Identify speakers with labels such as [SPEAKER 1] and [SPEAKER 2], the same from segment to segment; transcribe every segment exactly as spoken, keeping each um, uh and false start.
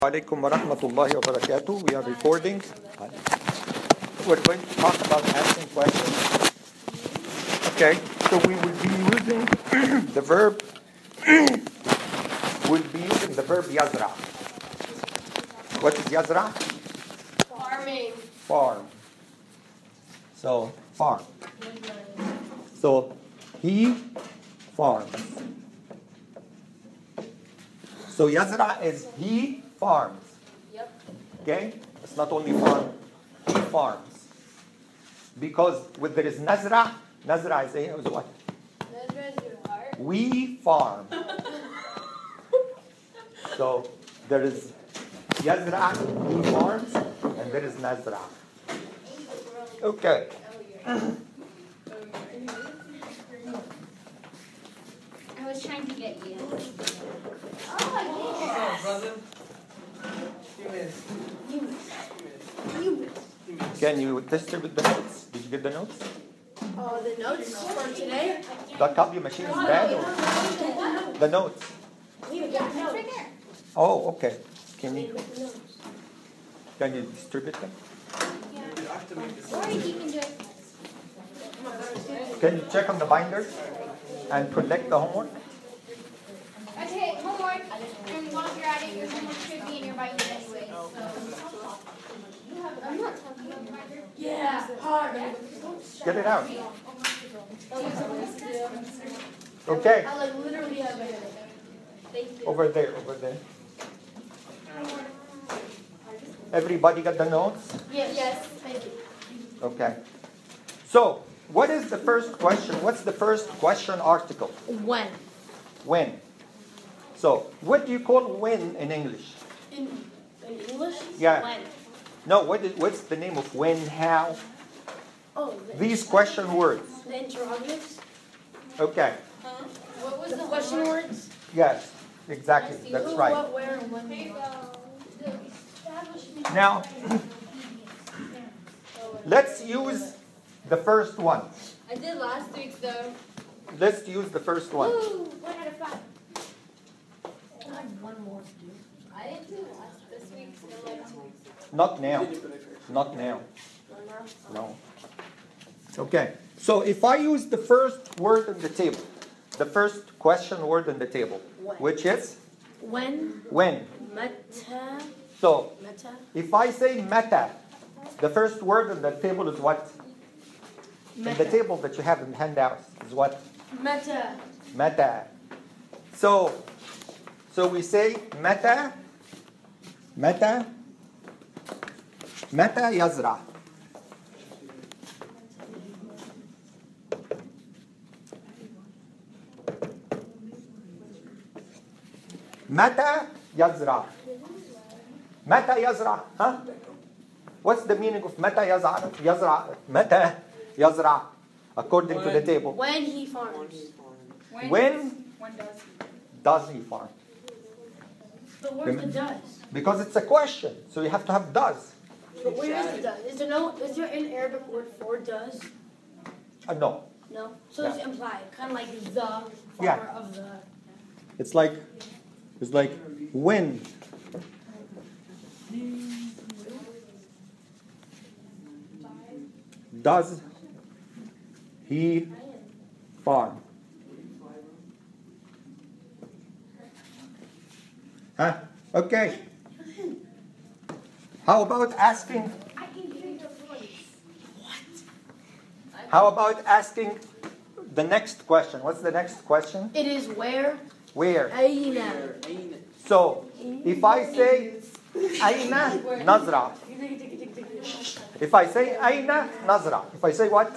[SPEAKER 1] Alaikum wa rahmatullahi wa barakatuh. We are recording. We're going to talk about asking questions. Okay, so we will be using the verb, we'll be using the verb yazra. What is yazra?
[SPEAKER 2] Farming.
[SPEAKER 1] Farm. So, farm. So, he farms. So, yazra is he farms.
[SPEAKER 2] Yep.
[SPEAKER 1] Okay? It's not only farm, he farms. Because with there is nazra, nazra is, is what?
[SPEAKER 2] Nazra is your heart.
[SPEAKER 1] We farm. So there is yazra, he farms, and there is nazra. Okay.
[SPEAKER 3] I was trying to get you.
[SPEAKER 2] Oh,
[SPEAKER 4] Brother. Few minutes.
[SPEAKER 2] you.
[SPEAKER 1] Can you distribute the notes? Did you get the notes?
[SPEAKER 2] Oh, the notes for today?
[SPEAKER 1] The copy machine is bad or the notes?
[SPEAKER 2] You get the notes.
[SPEAKER 3] Right there.
[SPEAKER 1] Oh, okay. Can you can you distribute them?
[SPEAKER 3] Or you can do it.
[SPEAKER 1] Can you check on the binders and collect the homework?
[SPEAKER 3] Okay, homework. And while you're at it, your homework should be in your binder anyway. So. I'm not talking about binder.
[SPEAKER 2] Yeah, hard.
[SPEAKER 1] Get it out. Okay.
[SPEAKER 2] I like literally have a headache.
[SPEAKER 3] Thank you.
[SPEAKER 1] Over there, over there. Everybody got the notes?
[SPEAKER 2] Yes. Yes, thank you.
[SPEAKER 1] Okay. So, what is the first question? What's the first question article?
[SPEAKER 2] When?
[SPEAKER 1] When. So, what do you call when in English?
[SPEAKER 2] In, in English?
[SPEAKER 1] Yeah.
[SPEAKER 2] When?
[SPEAKER 1] No, what is, what's the name of when, how?
[SPEAKER 2] Oh, the,
[SPEAKER 1] These question words.
[SPEAKER 2] the interrogatives?
[SPEAKER 1] Okay.
[SPEAKER 2] What was the, the question words?
[SPEAKER 1] Yes, exactly. That's
[SPEAKER 2] Who,
[SPEAKER 1] right.
[SPEAKER 2] what, where, and when?
[SPEAKER 3] There you go. The establishment.
[SPEAKER 1] Now, let's use the first one.
[SPEAKER 2] I did last week though.
[SPEAKER 1] Let's use the first one.
[SPEAKER 3] Woo! One out of five.
[SPEAKER 2] I have one more to do.
[SPEAKER 3] I didn't do last this week. So like two weeks ago.
[SPEAKER 1] Not now. Not now.
[SPEAKER 2] One more?
[SPEAKER 1] No. Okay. So if I use the first word in the table, the first question word in the table,
[SPEAKER 2] When.
[SPEAKER 1] which is
[SPEAKER 2] When?
[SPEAKER 1] when.
[SPEAKER 2] Meta?
[SPEAKER 1] So
[SPEAKER 2] Meta?
[SPEAKER 1] if I say meta, the first word in the table is what? In the
[SPEAKER 2] Meta.
[SPEAKER 1] table that you have in the handouts is what?
[SPEAKER 2] Meta.
[SPEAKER 1] Meta. So, so we say meta, meta, meta yazra. Mata yazra. Mata yazra. Huh? What's the meaning of mata yazra? Yazra. Mata yazra. According to the table.
[SPEAKER 2] When he farms.
[SPEAKER 1] When
[SPEAKER 3] When does
[SPEAKER 1] does he farm?
[SPEAKER 2] But where's the does?
[SPEAKER 1] Because it's a question. So you have to have does.
[SPEAKER 2] But where is the does? Is there no? Is there an Arabic word for does?
[SPEAKER 1] Uh, no.
[SPEAKER 2] No. So
[SPEAKER 1] Yeah.
[SPEAKER 2] it's implied, kind of like the farmer
[SPEAKER 1] Yeah.
[SPEAKER 2] of the.
[SPEAKER 1] It's like, it's like when. Does he farm? Huh? Okay. How about asking?
[SPEAKER 3] I can hear your voice.
[SPEAKER 1] How about asking the next question? What's the next question?
[SPEAKER 2] It is where.
[SPEAKER 1] Where?
[SPEAKER 2] Aina.
[SPEAKER 1] So, if I say Aina Nazra. If I say Aina Nazra. If I say what?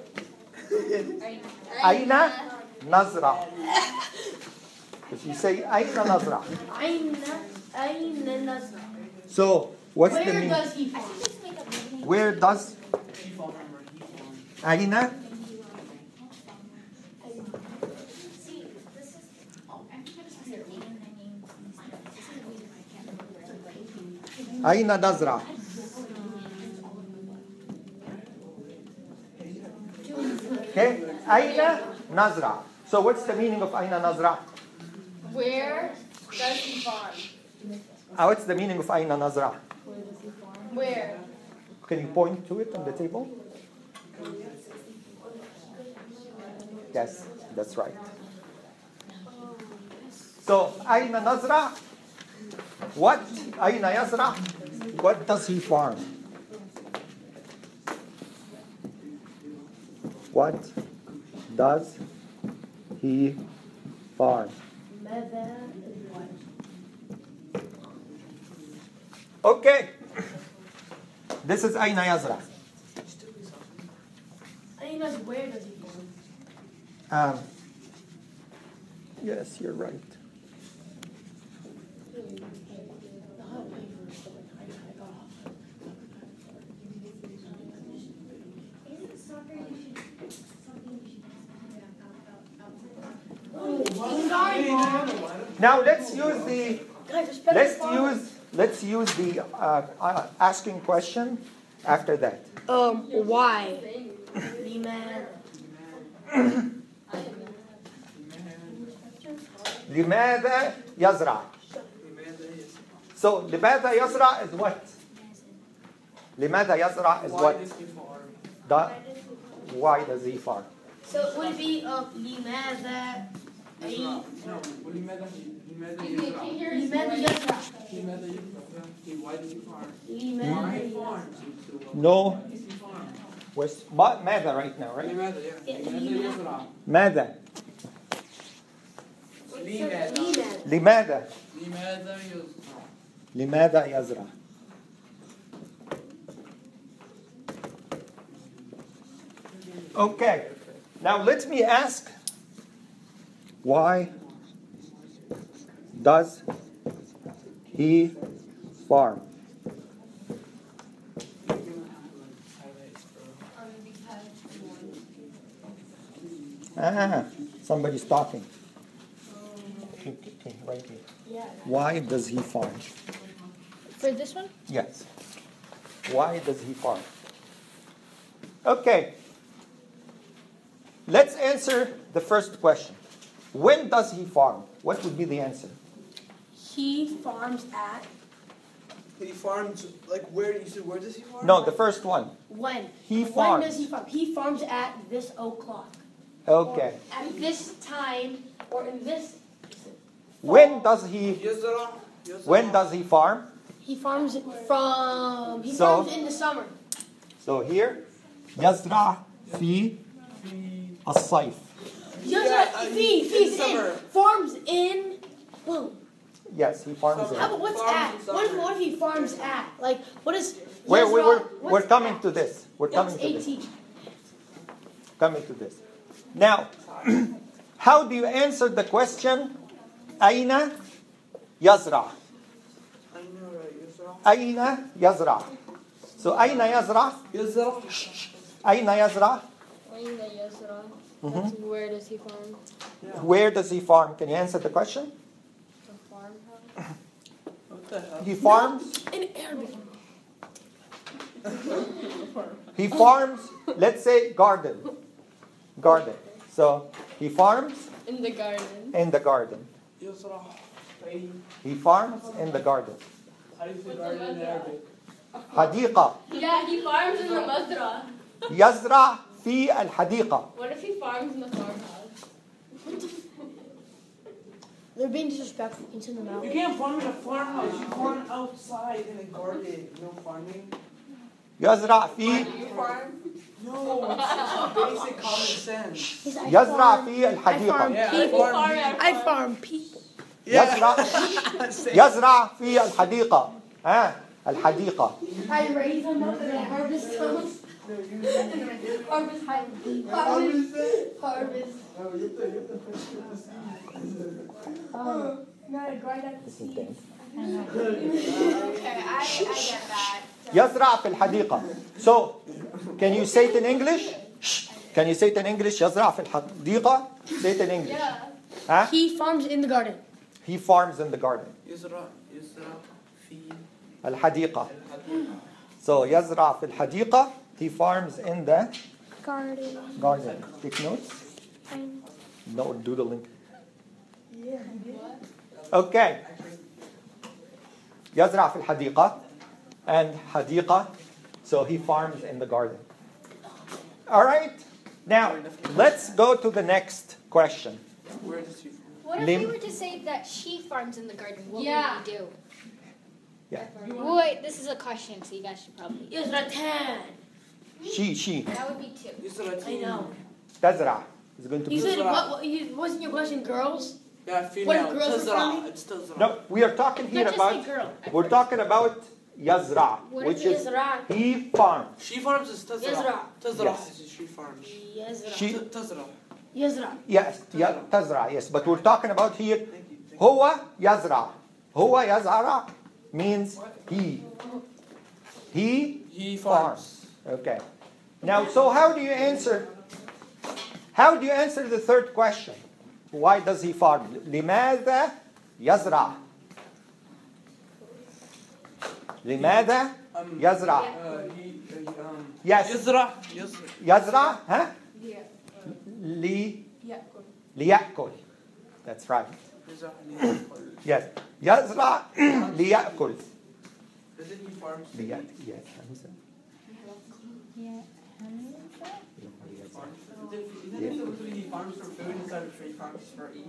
[SPEAKER 1] Aina Nazra. If you say Aina Nazra.
[SPEAKER 2] Aina. Aina Nazra.
[SPEAKER 1] So, what's the
[SPEAKER 2] Where
[SPEAKER 1] meaning?
[SPEAKER 2] does he farm?
[SPEAKER 3] Just make up the name.
[SPEAKER 1] Where does Aina?
[SPEAKER 3] See, this is. Oh, I'm trying to say their name and their name. This is weird. I can't remember.
[SPEAKER 1] Aina Nazra. Okay? Aina Nazra. So what's the meaning of Aina Nazra?
[SPEAKER 2] Where does he farm?
[SPEAKER 1] Uh, what's the meaning of أين نزرع?
[SPEAKER 3] Where?
[SPEAKER 1] Can you point to it on the table? Yes, that's right. So أين نزرع? What? أين يزرع? What does he farm? What does he farm? Okay. This is أين يزرع.
[SPEAKER 2] أين is where does he farm?
[SPEAKER 1] Um, yes, you're right. Now let's use the
[SPEAKER 2] Guys, there's better
[SPEAKER 1] let's
[SPEAKER 2] farm.
[SPEAKER 1] use let's use the uh, uh, asking question after that.
[SPEAKER 2] Um, why? لماذا؟
[SPEAKER 1] لماذا يزرع? So لماذا يزرع is what? لماذا يزرع is
[SPEAKER 4] Why
[SPEAKER 1] what?
[SPEAKER 4] does he farm?
[SPEAKER 1] The, why does he farm?
[SPEAKER 2] So would it be um, لماذا أي
[SPEAKER 4] No, ولماذا لماذا
[SPEAKER 3] Can
[SPEAKER 4] يزرع؟
[SPEAKER 3] you hear
[SPEAKER 2] لماذا يزرع؟
[SPEAKER 4] لماذا يزرع؟ Why does he farm?
[SPEAKER 2] لماذا
[SPEAKER 4] Why
[SPEAKER 2] يزرع؟
[SPEAKER 4] farms?
[SPEAKER 1] No.
[SPEAKER 4] Why does he farm?
[SPEAKER 1] Where's ma- ماذا right now, right?
[SPEAKER 4] لماذا yeah. لماذا يزرع؟
[SPEAKER 1] ماذا؟
[SPEAKER 4] لماذا؟
[SPEAKER 1] لماذا؟
[SPEAKER 4] لماذا يزرع؟
[SPEAKER 1] لماذا يزرع؟ Okay. Now let me ask, why does he farm? Ah, somebody's talking. Okay, okay, right here. Why does he farm?
[SPEAKER 3] For this one?
[SPEAKER 1] Yes. Why does he farm? Okay. Let's answer the first question. When does he farm? What would be the answer?
[SPEAKER 2] He farms at
[SPEAKER 5] He farms, like, where, you said, where does he farm?
[SPEAKER 1] No, the first one.
[SPEAKER 2] when?
[SPEAKER 1] He
[SPEAKER 2] When
[SPEAKER 1] farms.
[SPEAKER 2] does he farm? He farms at this o'clock.
[SPEAKER 1] Okay.
[SPEAKER 2] At this time, or in this.
[SPEAKER 1] When does he
[SPEAKER 5] يزرع يزرع
[SPEAKER 1] when does he farm?
[SPEAKER 2] He farms from. He
[SPEAKER 1] So-
[SPEAKER 2] farms in the summer.
[SPEAKER 1] So here يزرع في الصيف.
[SPEAKER 2] يزرع
[SPEAKER 5] uh,
[SPEAKER 2] في
[SPEAKER 5] in
[SPEAKER 2] في
[SPEAKER 5] summer.
[SPEAKER 2] in farms in. Whoa.
[SPEAKER 1] Yes, he farms
[SPEAKER 2] How
[SPEAKER 1] in.
[SPEAKER 2] about what's
[SPEAKER 5] Farms
[SPEAKER 2] at?
[SPEAKER 5] in
[SPEAKER 2] What if,
[SPEAKER 5] summer.
[SPEAKER 2] what if he farms at? Like what is?
[SPEAKER 1] We're,
[SPEAKER 2] Yezra-
[SPEAKER 1] we're, we're,
[SPEAKER 2] what's
[SPEAKER 1] we're coming
[SPEAKER 2] at?
[SPEAKER 1] to this. We're
[SPEAKER 2] Yeah,
[SPEAKER 1] coming
[SPEAKER 2] it's
[SPEAKER 1] to this.
[SPEAKER 2] eighteen.
[SPEAKER 1] Coming to this. Now, how do you answer the question? أين يزرع?
[SPEAKER 5] I know, right, يزرع
[SPEAKER 1] أين يزرع? So أين يزرع?
[SPEAKER 5] يزرع
[SPEAKER 1] أين يزرع?
[SPEAKER 3] That's where does he farm?
[SPEAKER 1] Where does he farm? Can you answer the question?
[SPEAKER 3] The farmhouse?
[SPEAKER 5] What the hell?
[SPEAKER 1] He farms.
[SPEAKER 2] In Arabic.
[SPEAKER 1] He farms. Let's say garden. Garden. So he farms
[SPEAKER 3] In the garden.
[SPEAKER 1] in the garden.
[SPEAKER 5] يزرع
[SPEAKER 1] He farms in the garden.
[SPEAKER 4] How do you say garden in Arabic?
[SPEAKER 1] حديقة.
[SPEAKER 3] Yeah, he farms in the madra.
[SPEAKER 1] يزرع في الحديقة.
[SPEAKER 3] What if he farms in the farmhouse?
[SPEAKER 2] They're being disrespectful. You can send them out.
[SPEAKER 5] You can't farm in a farmhouse. You farm outside in a garden. No farming.
[SPEAKER 1] يزرع في
[SPEAKER 3] You farm?
[SPEAKER 5] No, it's, it's basic common sense.
[SPEAKER 2] He's, I
[SPEAKER 1] يزرع
[SPEAKER 2] farm-
[SPEAKER 1] في
[SPEAKER 2] I farm
[SPEAKER 1] الحديقة.
[SPEAKER 5] Yeah, I
[SPEAKER 2] people.
[SPEAKER 5] farm.
[SPEAKER 2] I farm people.
[SPEAKER 1] يزرع يزرع في الحديقة. ها الحديقة.
[SPEAKER 2] I raise them up and I harvest them. Harvest, harvest, harvest. Oh, not a grind at the seeds.
[SPEAKER 3] Okay, I, I get that.
[SPEAKER 1] يزرع في الحديقة. So, can you say it in English? Can you say it in English? يزرع في الحديقة. Say it in English.
[SPEAKER 3] Yeah.
[SPEAKER 1] Huh?
[SPEAKER 2] He farms in the garden.
[SPEAKER 1] He farms in the garden.
[SPEAKER 5] يزرع يزرع في
[SPEAKER 1] الحديقة. So, يزرع في الحديقة. He farms in the
[SPEAKER 2] Garden.
[SPEAKER 1] garden. Take notes. No doodling. Okay. يزرع في الحديقة. And حديقة, so he farms in the garden. All right. Now, let's go to the next question.
[SPEAKER 5] Where does he?
[SPEAKER 3] What if
[SPEAKER 1] Lim-
[SPEAKER 3] we were to say that she farms in the garden? What
[SPEAKER 2] Yeah.
[SPEAKER 3] would we do?
[SPEAKER 1] Yeah.
[SPEAKER 3] Wait, this is a question, so you guys should probably.
[SPEAKER 2] Yusratan.
[SPEAKER 1] She, she.
[SPEAKER 3] That would be two.
[SPEAKER 2] I know.
[SPEAKER 1] تزرع. Is going to
[SPEAKER 2] You
[SPEAKER 1] be.
[SPEAKER 2] said, what, what, you, wasn't your question girls?
[SPEAKER 5] Yeah, female.
[SPEAKER 2] What if girls are
[SPEAKER 5] Tazra.
[SPEAKER 2] farming?
[SPEAKER 5] It's Tazra.
[SPEAKER 1] No, we are talking here
[SPEAKER 2] Not just
[SPEAKER 1] about.
[SPEAKER 2] a girl.
[SPEAKER 1] We're talking about yazra,
[SPEAKER 3] What
[SPEAKER 1] which
[SPEAKER 3] if
[SPEAKER 1] is
[SPEAKER 2] Yusra.
[SPEAKER 1] he farms.
[SPEAKER 5] She farms is Tazra.
[SPEAKER 2] Yazra.
[SPEAKER 5] Tazra.
[SPEAKER 1] Yes.
[SPEAKER 5] is She farms.
[SPEAKER 2] Yusra.
[SPEAKER 1] She.
[SPEAKER 5] T- Tazra.
[SPEAKER 2] Yusra.
[SPEAKER 1] Yes, ya, tazra. Yes, but we're talking about here.
[SPEAKER 5] Thank you. Thank you.
[SPEAKER 1] Huwa yazra. Huwa yazara means he. He
[SPEAKER 5] He
[SPEAKER 1] farms.
[SPEAKER 5] farms.
[SPEAKER 1] Okay. Now, so how do you answer? How do you answer the third question? Why does he farm? لماذا يزرع? لماذا
[SPEAKER 5] Um,
[SPEAKER 1] يزرع?
[SPEAKER 5] uh, he, uh, um,
[SPEAKER 1] Yes.
[SPEAKER 5] Yazra. Yazra.
[SPEAKER 1] يزرع ها؟ لي ليأكل. That's right.
[SPEAKER 5] Yazra.
[SPEAKER 1] Yes. يزرع ليأكل.
[SPEAKER 5] Doesn't he farms?
[SPEAKER 1] ليأكل. Yes. خمسة.
[SPEAKER 5] Farms. Isn't it literally he farms for food instead of he farms for eat?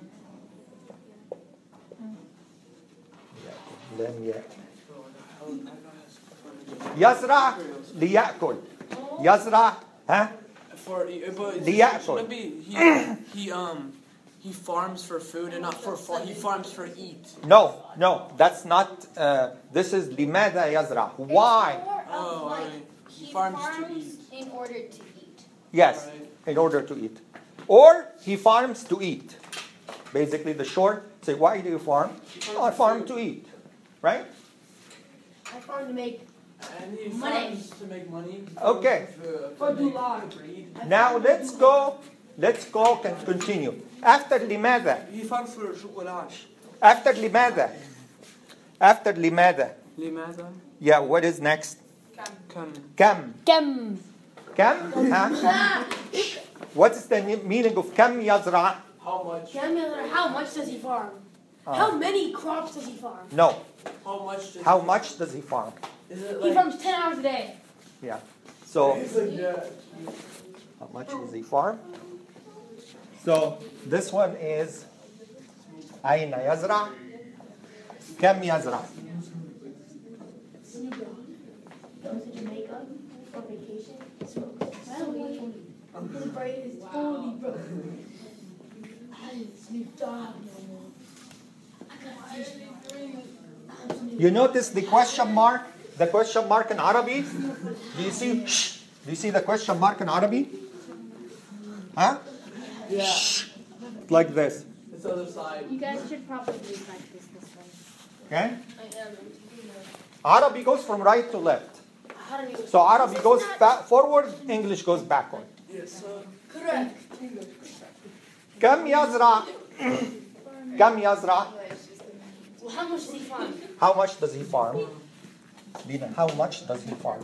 [SPEAKER 1] لم يأكل.
[SPEAKER 5] So, how- how does-
[SPEAKER 1] يزرع ليأكل. يزرع ها؟
[SPEAKER 5] For but it
[SPEAKER 1] ليأكل.
[SPEAKER 5] shouldn't be he he um he farms for food and not for for he farms for eat.
[SPEAKER 1] No, no, that's not. Uh, this is لماذا يزرع? Why?
[SPEAKER 3] It's more of
[SPEAKER 5] Oh,
[SPEAKER 3] like,
[SPEAKER 5] alright.
[SPEAKER 3] he,
[SPEAKER 5] He farms
[SPEAKER 3] farms,
[SPEAKER 5] to eat.
[SPEAKER 3] in order to eat.
[SPEAKER 1] Yes,
[SPEAKER 5] Right.
[SPEAKER 1] in order to eat. Or he farms to eat. Basically, the short say, why do you farm?
[SPEAKER 5] farms
[SPEAKER 1] Oh, I
[SPEAKER 5] for
[SPEAKER 1] farm
[SPEAKER 5] food.
[SPEAKER 1] to eat, right?
[SPEAKER 2] I farm to make.
[SPEAKER 5] And he
[SPEAKER 2] Money.
[SPEAKER 5] farms to make money.
[SPEAKER 1] Okay.
[SPEAKER 5] For,
[SPEAKER 2] For
[SPEAKER 5] to make
[SPEAKER 2] Dullah.
[SPEAKER 5] breed.
[SPEAKER 1] Now let's go. Let's go and continue. After لماذا?
[SPEAKER 5] He farms for chocolate.
[SPEAKER 1] After لماذا? After لماذا?
[SPEAKER 5] لماذا؟
[SPEAKER 1] Yeah. What is next?
[SPEAKER 5] كم
[SPEAKER 1] كم.
[SPEAKER 2] Kem.
[SPEAKER 1] كم. Huh? What is the meaning of كم يزرع?
[SPEAKER 5] How much?
[SPEAKER 2] Kem Yusra. How much does he farm?
[SPEAKER 1] Uh,
[SPEAKER 2] How many crops does he farm?
[SPEAKER 1] No.
[SPEAKER 5] How much? Does
[SPEAKER 1] How much does he farm?
[SPEAKER 5] Is it
[SPEAKER 2] He
[SPEAKER 5] like?
[SPEAKER 2] farms ten hours a day.
[SPEAKER 1] Yeah. So.
[SPEAKER 5] It's like that.
[SPEAKER 1] How much does he farm? So this one is أين يزرع؟ كم يزرع؟
[SPEAKER 2] Snoop Dogg goes to Jamaica for vacation. Smokes so much weed. His brain is totally broken. I didn't Snoop Dogg no more. I got fish. I'm Snoop
[SPEAKER 1] You notice the question mark? The question mark in Arabic? Do you see? Shh. Do you see the question mark in Arabic? Huh?
[SPEAKER 5] Yeah.
[SPEAKER 1] Like this.
[SPEAKER 5] It's the other side.
[SPEAKER 3] You guys should probably practice this one.
[SPEAKER 1] Okay? Arabic goes from right to left.
[SPEAKER 2] How do you?
[SPEAKER 1] So Arabic goes fa- forward, English goes backward.
[SPEAKER 5] Yes, sir.
[SPEAKER 2] Correct.
[SPEAKER 1] كم يزرع؟ كم يزرع؟
[SPEAKER 2] Well, how much does he farm?
[SPEAKER 1] How much does he farm? Dina, how much does he farm?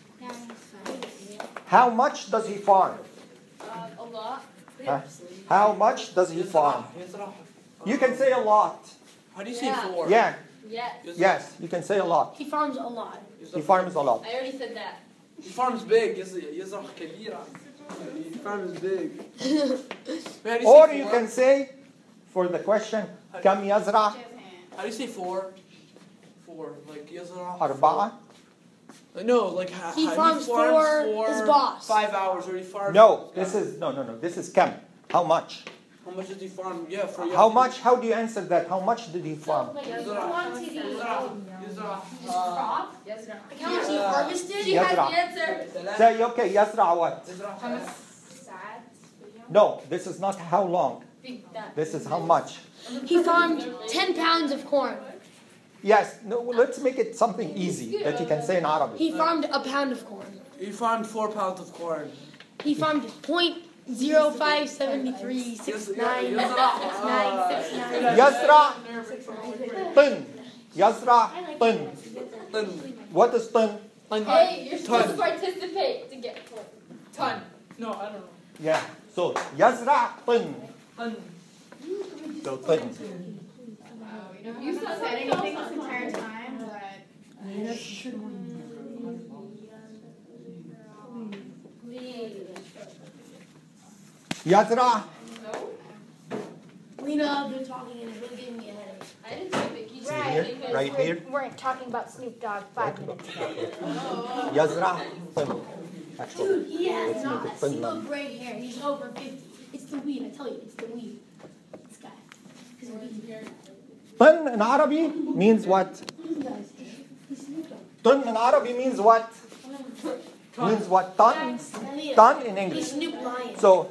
[SPEAKER 1] How much does he farm?
[SPEAKER 3] Uh, a lot.
[SPEAKER 1] Huh? How much does he farm?
[SPEAKER 5] يزرع.
[SPEAKER 1] You can say a lot.
[SPEAKER 5] How do you say
[SPEAKER 3] Yeah.
[SPEAKER 5] four?
[SPEAKER 1] Yeah,
[SPEAKER 3] Yes.
[SPEAKER 5] يزرع.
[SPEAKER 1] yes, you can say a lot.
[SPEAKER 2] He farms a lot.
[SPEAKER 1] He farms a lot.
[SPEAKER 3] I already said that.
[SPEAKER 5] He farms big. يز- يزرع كبيرة. He farms big. Wait, how do you
[SPEAKER 1] Or
[SPEAKER 5] say
[SPEAKER 1] you
[SPEAKER 5] four?
[SPEAKER 1] can say, for the question, كم يزرع؟
[SPEAKER 5] How do you say four? Four. Like يزرع.
[SPEAKER 1] أربعة.
[SPEAKER 5] No, like how,
[SPEAKER 2] He
[SPEAKER 5] how
[SPEAKER 2] farms for his boss.
[SPEAKER 5] Five hours, or he farms.
[SPEAKER 1] No, this is, no, no, no, this is كم. How much?
[SPEAKER 5] How much does he farm? Yeah, for
[SPEAKER 1] How much? How do you answer that? How much did he farm?
[SPEAKER 3] Like,
[SPEAKER 5] يزرع.
[SPEAKER 3] quantity.
[SPEAKER 5] يزرع. يزرع.
[SPEAKER 3] Crop.
[SPEAKER 2] Like how much he harvested?
[SPEAKER 3] She has
[SPEAKER 1] يزرع.
[SPEAKER 3] the answer.
[SPEAKER 1] Say, okay, يزرع what?
[SPEAKER 5] يزرع.
[SPEAKER 3] Sad.
[SPEAKER 1] No, this is not how long.
[SPEAKER 3] Big that.
[SPEAKER 1] This is how much.
[SPEAKER 2] He farmed ten pounds of corn.
[SPEAKER 1] Yes, no, let's make it something easy that you can say in Arabic.
[SPEAKER 2] He farmed a pound of corn.
[SPEAKER 5] He farmed four pounds of corn.
[SPEAKER 2] He farmed point zero five seventy three six nine six nine six nine.
[SPEAKER 1] يزرع طن. يزرع طن.
[SPEAKER 5] Ton.
[SPEAKER 1] What is طن?
[SPEAKER 3] Hey, you're supposed to
[SPEAKER 5] Ton.
[SPEAKER 3] participate to get one. Ton.
[SPEAKER 5] No, I don't know.
[SPEAKER 1] Yeah. So يزرع طن.
[SPEAKER 5] Ton.
[SPEAKER 1] So طن.
[SPEAKER 3] You said anything this entire time, but
[SPEAKER 1] يزرع.
[SPEAKER 2] Lena, they're talking and it's really giving me a headache.
[SPEAKER 3] I didn't type it. He's
[SPEAKER 1] Right here, right here.
[SPEAKER 3] We're talking about Snoop Dogg five minutes ago.
[SPEAKER 1] يزرع طن. Actually,
[SPEAKER 2] Dude, he has
[SPEAKER 1] let's
[SPEAKER 2] not
[SPEAKER 1] make
[SPEAKER 2] a
[SPEAKER 1] it
[SPEAKER 2] single
[SPEAKER 1] Finland.
[SPEAKER 2] gray hair. He's over fifty. It's the weed, I tell you, it's the weed. This guy. His weed.
[SPEAKER 1] طن in Arabic means what?
[SPEAKER 2] These guys, he's Snoop Dogg.
[SPEAKER 1] طن in Arabic means what? Means what? Ton?
[SPEAKER 2] Lena,
[SPEAKER 1] Ton in
[SPEAKER 2] he's
[SPEAKER 1] English.
[SPEAKER 2] Snoop Lion.
[SPEAKER 1] So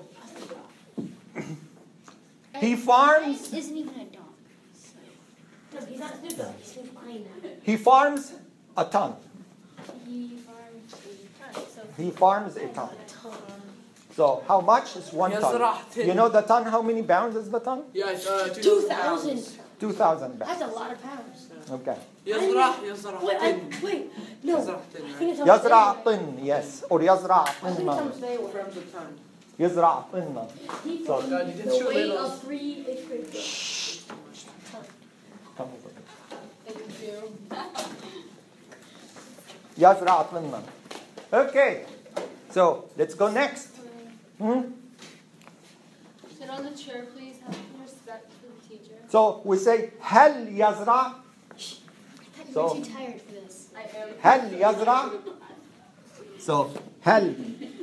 [SPEAKER 1] he farms.
[SPEAKER 3] Isn't even a dog.
[SPEAKER 2] No, he's not Snoop Dogg, he's Snoop Lion now.
[SPEAKER 1] He farms a ton.
[SPEAKER 3] He farms a ton. So
[SPEAKER 1] He farms a ton. So how much is one ton?
[SPEAKER 5] يزرع
[SPEAKER 1] You know the ton? How many pounds is the ton?
[SPEAKER 5] Yeah, it's uh,
[SPEAKER 2] Two thousand.
[SPEAKER 1] Two thousand pounds.
[SPEAKER 2] That's a lot of pounds.
[SPEAKER 1] Okay.
[SPEAKER 5] يزرع يزرع
[SPEAKER 2] Wait, I,
[SPEAKER 5] طن.
[SPEAKER 2] wait, no.
[SPEAKER 5] يزرع
[SPEAKER 2] I
[SPEAKER 5] طن.
[SPEAKER 2] think it's
[SPEAKER 1] يزرع طن. Yes. Or يزرع
[SPEAKER 2] I think it's
[SPEAKER 1] طنا.
[SPEAKER 2] on the way.
[SPEAKER 5] Grams a ton.
[SPEAKER 1] يزرع طنا.
[SPEAKER 2] He
[SPEAKER 1] So-
[SPEAKER 2] farms
[SPEAKER 5] God, you didn't
[SPEAKER 2] the
[SPEAKER 5] show
[SPEAKER 2] weight
[SPEAKER 5] labels.
[SPEAKER 2] of three eighth grade girls.
[SPEAKER 1] Come over. يزرع طنا. Okay. So let's go next. Hmm?
[SPEAKER 3] sit on the chair, please. Have some respect for the teacher.
[SPEAKER 1] So we say هل يزرع.
[SPEAKER 2] You're
[SPEAKER 1] So-
[SPEAKER 2] too tired for this.
[SPEAKER 3] I am.
[SPEAKER 1] هل يزرع. So هل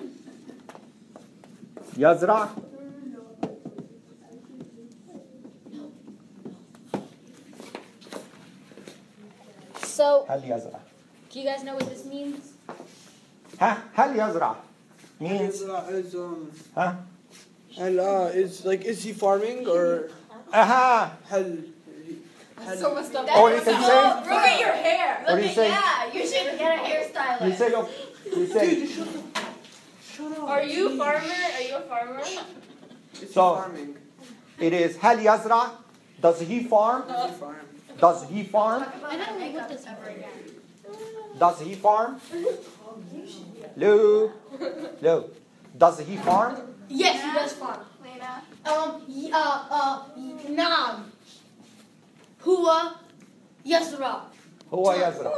[SPEAKER 1] يزرع.
[SPEAKER 3] So,
[SPEAKER 1] هل يزرع.
[SPEAKER 3] do you guys know what this means?
[SPEAKER 1] ها هل يزرع means
[SPEAKER 5] يزرع is um.
[SPEAKER 1] ها
[SPEAKER 5] And uh, is like is he farming or
[SPEAKER 1] aha.
[SPEAKER 5] هل
[SPEAKER 3] So messed up.
[SPEAKER 1] Or you can say
[SPEAKER 3] Look at your hair.
[SPEAKER 1] Or you say
[SPEAKER 3] Yeah, you should get a hairstylist.
[SPEAKER 1] you say you say
[SPEAKER 5] shut up.
[SPEAKER 3] Are you a farmer? Are you a farmer?
[SPEAKER 5] Is he
[SPEAKER 1] So-
[SPEAKER 5] farming?
[SPEAKER 1] it is هل يزرع. Does he farm?
[SPEAKER 5] Does he farm?
[SPEAKER 1] Does he farm?
[SPEAKER 3] I don't know what this ever again.
[SPEAKER 1] Does he farm? Lou. Lou. Does he farm?
[SPEAKER 2] Yes, he does farm.
[SPEAKER 3] Lena.
[SPEAKER 2] Um, y- uh, uh, y- Nam. Hua Yasra.
[SPEAKER 1] هو يزرع.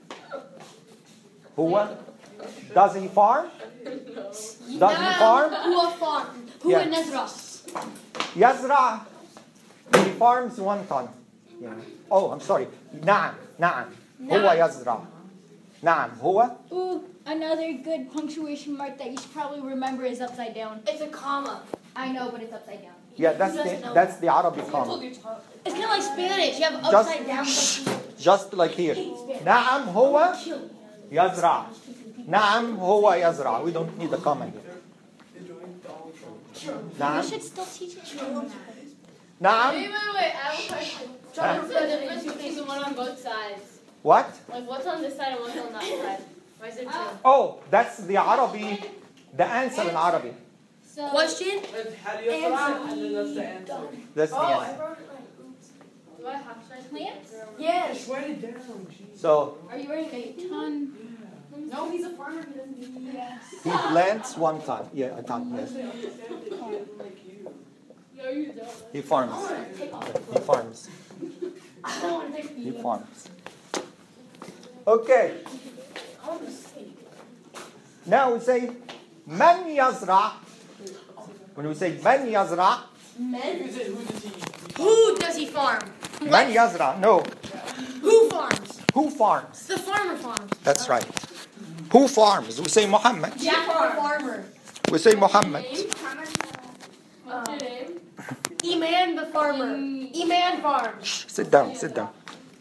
[SPEAKER 1] هو does he farm? Does he farm?
[SPEAKER 2] Hua farm. Hua
[SPEAKER 1] Yeah.
[SPEAKER 2] Nazra.
[SPEAKER 1] يزرع. He farms one ton. Yeah. Oh, I'm sorry. نعم نعم. هو يزرع. نعم هو.
[SPEAKER 3] Ooh, another good punctuation mark that you should probably remember is upside down.
[SPEAKER 2] It's a comma.
[SPEAKER 3] I know, but it's upside down.
[SPEAKER 1] Yeah, that's the that's the Arabic comma.
[SPEAKER 2] It's kind of like Spanish. You have
[SPEAKER 1] Just-
[SPEAKER 2] upside down.
[SPEAKER 1] Just like here. نعم هو يزرع. نعم هو يزرع. We don't need a comma here. نعم.
[SPEAKER 3] You should still teach it.
[SPEAKER 1] نعم.
[SPEAKER 3] Wait, wait, wait. I have a question. What's the difference between the one on both sides?
[SPEAKER 1] What?
[SPEAKER 3] Like, what's on this side and what's on that side? Why is there two?
[SPEAKER 1] Oh, that's the Arabic. The answer in Arabic.
[SPEAKER 3] So,
[SPEAKER 2] Question?
[SPEAKER 5] It's هل يزرع and then that's the answer.
[SPEAKER 1] That's the answer.
[SPEAKER 2] wrote it right.
[SPEAKER 3] do I have to write plants?
[SPEAKER 2] Yes.
[SPEAKER 5] Just write it down. Jeez.
[SPEAKER 1] So
[SPEAKER 3] Are you writing a ton?
[SPEAKER 2] No, he's a farmer. He doesn't need yes.
[SPEAKER 1] he plants one ton. Yeah, a ton. Yes.
[SPEAKER 5] Like you.
[SPEAKER 3] No, you don't.
[SPEAKER 1] He farms.
[SPEAKER 2] Take off.
[SPEAKER 1] He farms.
[SPEAKER 2] I don't want to take
[SPEAKER 1] He
[SPEAKER 2] the
[SPEAKER 1] farms. Okay.
[SPEAKER 2] I want to see.
[SPEAKER 1] Now we say من يزرع. When we say من يزرع,
[SPEAKER 2] Men?
[SPEAKER 5] Who's it? Who does he?
[SPEAKER 2] Who does he farm?
[SPEAKER 1] من يزرع. No.
[SPEAKER 2] Who farms?
[SPEAKER 1] Who farms?
[SPEAKER 2] The farmer farms.
[SPEAKER 1] That's right. Who farms? We say Muhammad.
[SPEAKER 2] Jack the farmer.
[SPEAKER 1] We say Muhammad.
[SPEAKER 3] What's your name?
[SPEAKER 2] Eman the farmer. Eman farms.
[SPEAKER 1] Shh, sit down. Sit down.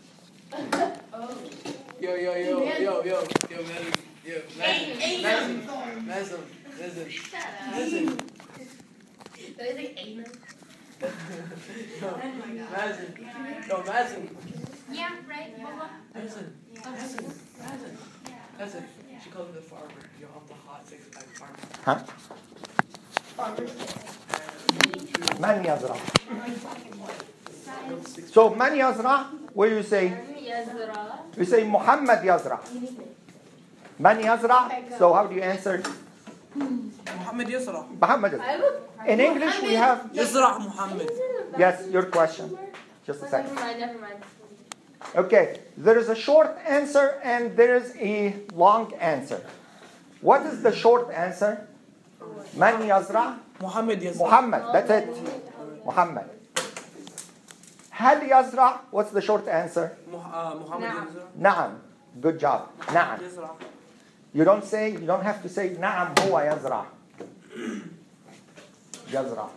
[SPEAKER 5] Yo, yo, yo, yo, yo, yo, Madison. Yo, Madison. Madison. Madison. Madison.
[SPEAKER 2] Did I say Amen?
[SPEAKER 5] No, Madison. No, Madison.
[SPEAKER 3] Yeah, right. Mama.
[SPEAKER 5] Madison. Madison. Madison. Madison. She calls me the farmer. Yo, I'm the hot six pack farmer.
[SPEAKER 1] Huh?
[SPEAKER 2] Farmers.
[SPEAKER 1] من يزرع. So من يزرع. What do you say?
[SPEAKER 3] Yazra.
[SPEAKER 1] We say Muhammad يزرع. من يزرع. So how do you answer?
[SPEAKER 5] Muhammad يزرع.
[SPEAKER 1] Muhammad يزرع.
[SPEAKER 3] I have a
[SPEAKER 1] In English we have.
[SPEAKER 5] يزرع Muhammad.
[SPEAKER 1] Yes, your question. Just a
[SPEAKER 3] Never
[SPEAKER 1] second.
[SPEAKER 3] mind, never mind.
[SPEAKER 1] Okay, there is a short answer and there is a long answer. What is the short answer? Man yazra?
[SPEAKER 5] Muhammad Yazra.
[SPEAKER 1] Muhammad, that's it. Muhammad. Hal yazra? What's the short answer?
[SPEAKER 5] Mu- uh, Muhammad Yazra.
[SPEAKER 1] Na'am. Good job. Na'am.
[SPEAKER 5] Yazra.
[SPEAKER 1] You don't say, you don't have to say na'am huwa yazra. Yazra.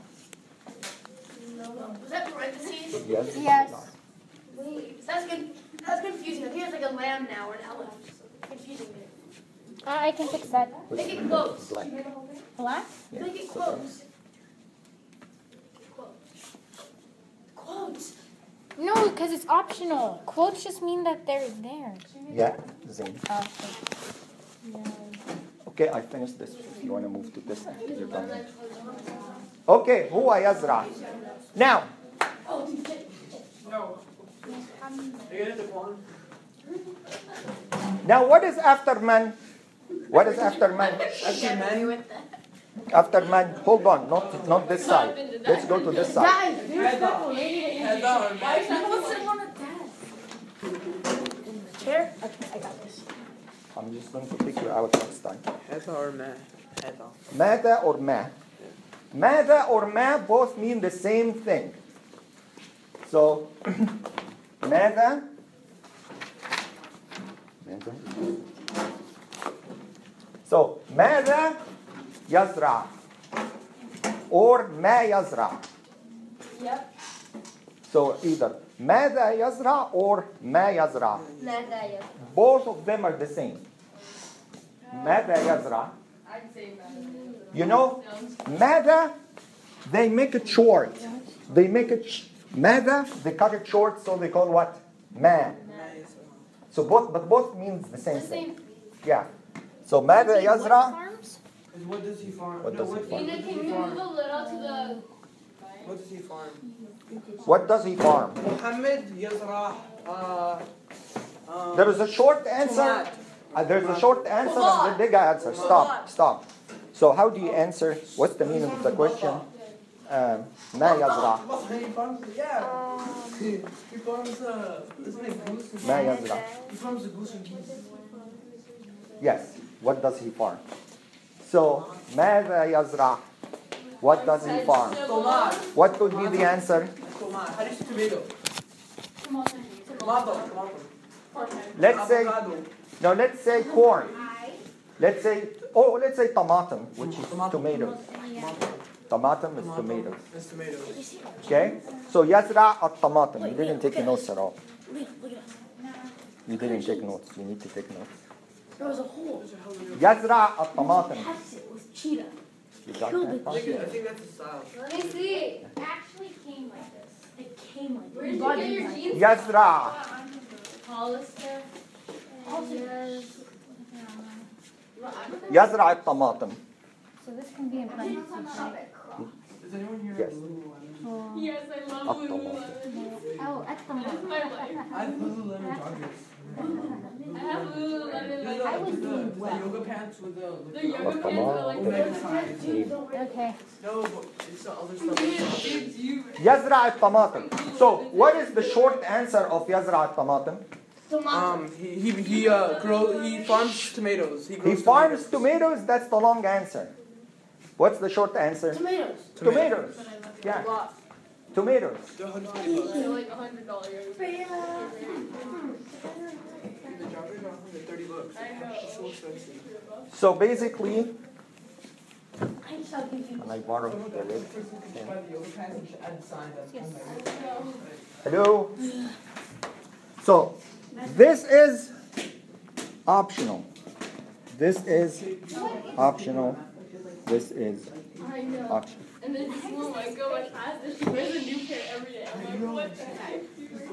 [SPEAKER 2] Was that parentheses?
[SPEAKER 1] Yes.
[SPEAKER 3] Yes.
[SPEAKER 2] Wait, that's good. That's confusing. I think it's like a lamb now or an elephant. Confusing me.
[SPEAKER 3] Uh, I can fix that.
[SPEAKER 2] Make it close.
[SPEAKER 1] Blank.
[SPEAKER 3] What?
[SPEAKER 1] Yeah.
[SPEAKER 2] Make it close. Quotes. Quotes.
[SPEAKER 3] No, because it's optional. Quotes just mean that they're there.
[SPEAKER 1] Yeah, Zain.
[SPEAKER 3] Okay.
[SPEAKER 1] Okay, I finished this. If you want to move to this, you're done. Okay, huwa yazra. Now, now what is after man? What is after man?
[SPEAKER 5] After man.
[SPEAKER 1] After man, hold on, not not this side. Let's go to this side.
[SPEAKER 2] Guys, there's
[SPEAKER 5] Head
[SPEAKER 2] purple
[SPEAKER 5] up.
[SPEAKER 2] lady.
[SPEAKER 5] Head up.
[SPEAKER 2] Why is someone sitting on a desk? In the chair? Okay, I got this.
[SPEAKER 1] I'm just going to pick you out next time.
[SPEAKER 5] Head or man. Head up.
[SPEAKER 1] Mada or ma? Mada or ma both mean the same thing. So, mada. So, mada yazra or ma yazra.
[SPEAKER 2] Yep.
[SPEAKER 1] So either mada yazra or ma yazra.
[SPEAKER 2] Nada,
[SPEAKER 1] Both of them are the same. Mada yazra.
[SPEAKER 2] I'd say nada.
[SPEAKER 1] You know, mada, they make it short. They make it, sh- mada, they cut it short, so they call what? Ma. So both, but both means the same thing. Yeah. So mada yazra,
[SPEAKER 5] What does he farm?
[SPEAKER 1] What
[SPEAKER 5] No,
[SPEAKER 1] does he
[SPEAKER 5] what,
[SPEAKER 1] farm?
[SPEAKER 5] what does he
[SPEAKER 3] Can you
[SPEAKER 5] farm?
[SPEAKER 3] move a little to the...
[SPEAKER 5] What does he farm?
[SPEAKER 1] what does he farm?
[SPEAKER 5] Muhammad Yazra. Uh, um,
[SPEAKER 1] There is a short answer.
[SPEAKER 5] Tomat.
[SPEAKER 1] Uh, there's a short answer and the big answer. Stop, stop. So how do you answer? What's the meaning of the question? Um, Ma yazra.
[SPEAKER 5] He farms, yeah. He farms, uh, isn't it goose? and-
[SPEAKER 1] Ma yazra.
[SPEAKER 5] He farms a goose and geese.
[SPEAKER 1] Yes. What does he farm? So, ماذا يزرع? What does he farm?
[SPEAKER 5] Tomat.
[SPEAKER 1] What could be the answer?
[SPEAKER 5] Tomat. How do you say tomato? Tomato. Tomato.
[SPEAKER 1] Let's say,
[SPEAKER 5] Avocado.
[SPEAKER 1] no, let's say corn. Let's say, oh, let's say tomatum, which is tomatoes. Tomatum is tomatoes.
[SPEAKER 5] It's tomatoes.
[SPEAKER 1] Okay? So, يزرع الطماطم. You didn't take notes at all.
[SPEAKER 2] Look, look at us.
[SPEAKER 1] You didn't take notes. You need to take notes.
[SPEAKER 2] There was a hole.
[SPEAKER 1] يزرع الطماطم.
[SPEAKER 2] That's it with cheetah.
[SPEAKER 1] You got
[SPEAKER 2] Killed
[SPEAKER 5] I
[SPEAKER 1] that?
[SPEAKER 5] think, I think that's the style.
[SPEAKER 3] Let me see. It actually came like this.
[SPEAKER 2] It came like
[SPEAKER 3] Where did you
[SPEAKER 2] God
[SPEAKER 3] get your
[SPEAKER 2] designed it.
[SPEAKER 3] jeans?
[SPEAKER 1] يزرع.
[SPEAKER 3] Hollister.
[SPEAKER 1] يزرع الطماطم.
[SPEAKER 3] So this can be in parentheses, right?
[SPEAKER 5] Does anyone here
[SPEAKER 1] Yes.
[SPEAKER 5] have Lululemon?
[SPEAKER 3] Yes, I love
[SPEAKER 1] الطماطم.
[SPEAKER 3] Oh, at the moment.
[SPEAKER 5] I have Lululemon joggers.
[SPEAKER 3] I have Lululemon.
[SPEAKER 5] They're the,
[SPEAKER 3] I was
[SPEAKER 5] the,
[SPEAKER 3] doing
[SPEAKER 5] the
[SPEAKER 3] well.
[SPEAKER 5] yoga pants with the, with
[SPEAKER 3] The
[SPEAKER 5] the
[SPEAKER 3] yoga
[SPEAKER 1] Come
[SPEAKER 3] pants are
[SPEAKER 1] on.
[SPEAKER 3] like
[SPEAKER 5] Omega size.
[SPEAKER 3] Okay.
[SPEAKER 5] No, but it's the other stuff.
[SPEAKER 1] يزرع الطماطم. So, what is the short answer of يزرع الطماطم?
[SPEAKER 5] Um, he he he uh grow he farms tomatoes. He,
[SPEAKER 1] He
[SPEAKER 5] grows
[SPEAKER 1] farms tomatoes, that's the long answer. What's the short answer?
[SPEAKER 2] Tomatoes.
[SPEAKER 1] Tomatoes. Yeah, tomatoes.
[SPEAKER 5] They're one hundred twenty bucks.
[SPEAKER 3] They're like a hundred dollars.
[SPEAKER 5] The joggers are one hundred thirty bucks.
[SPEAKER 3] I know.
[SPEAKER 5] It's so expensive.
[SPEAKER 1] So basically,
[SPEAKER 2] I'm so confused.
[SPEAKER 1] and I borrow
[SPEAKER 5] Someone
[SPEAKER 1] the
[SPEAKER 5] got
[SPEAKER 1] red
[SPEAKER 5] this person who should buy the yoga pants and should add the sign that's
[SPEAKER 3] Yes.
[SPEAKER 5] on there.
[SPEAKER 1] Hello? So, this is optional. This is optional. This is
[SPEAKER 3] I know.
[SPEAKER 1] optional.
[SPEAKER 3] And then this one like go and ask that she wears a new pair every day. I'm like, what the heck?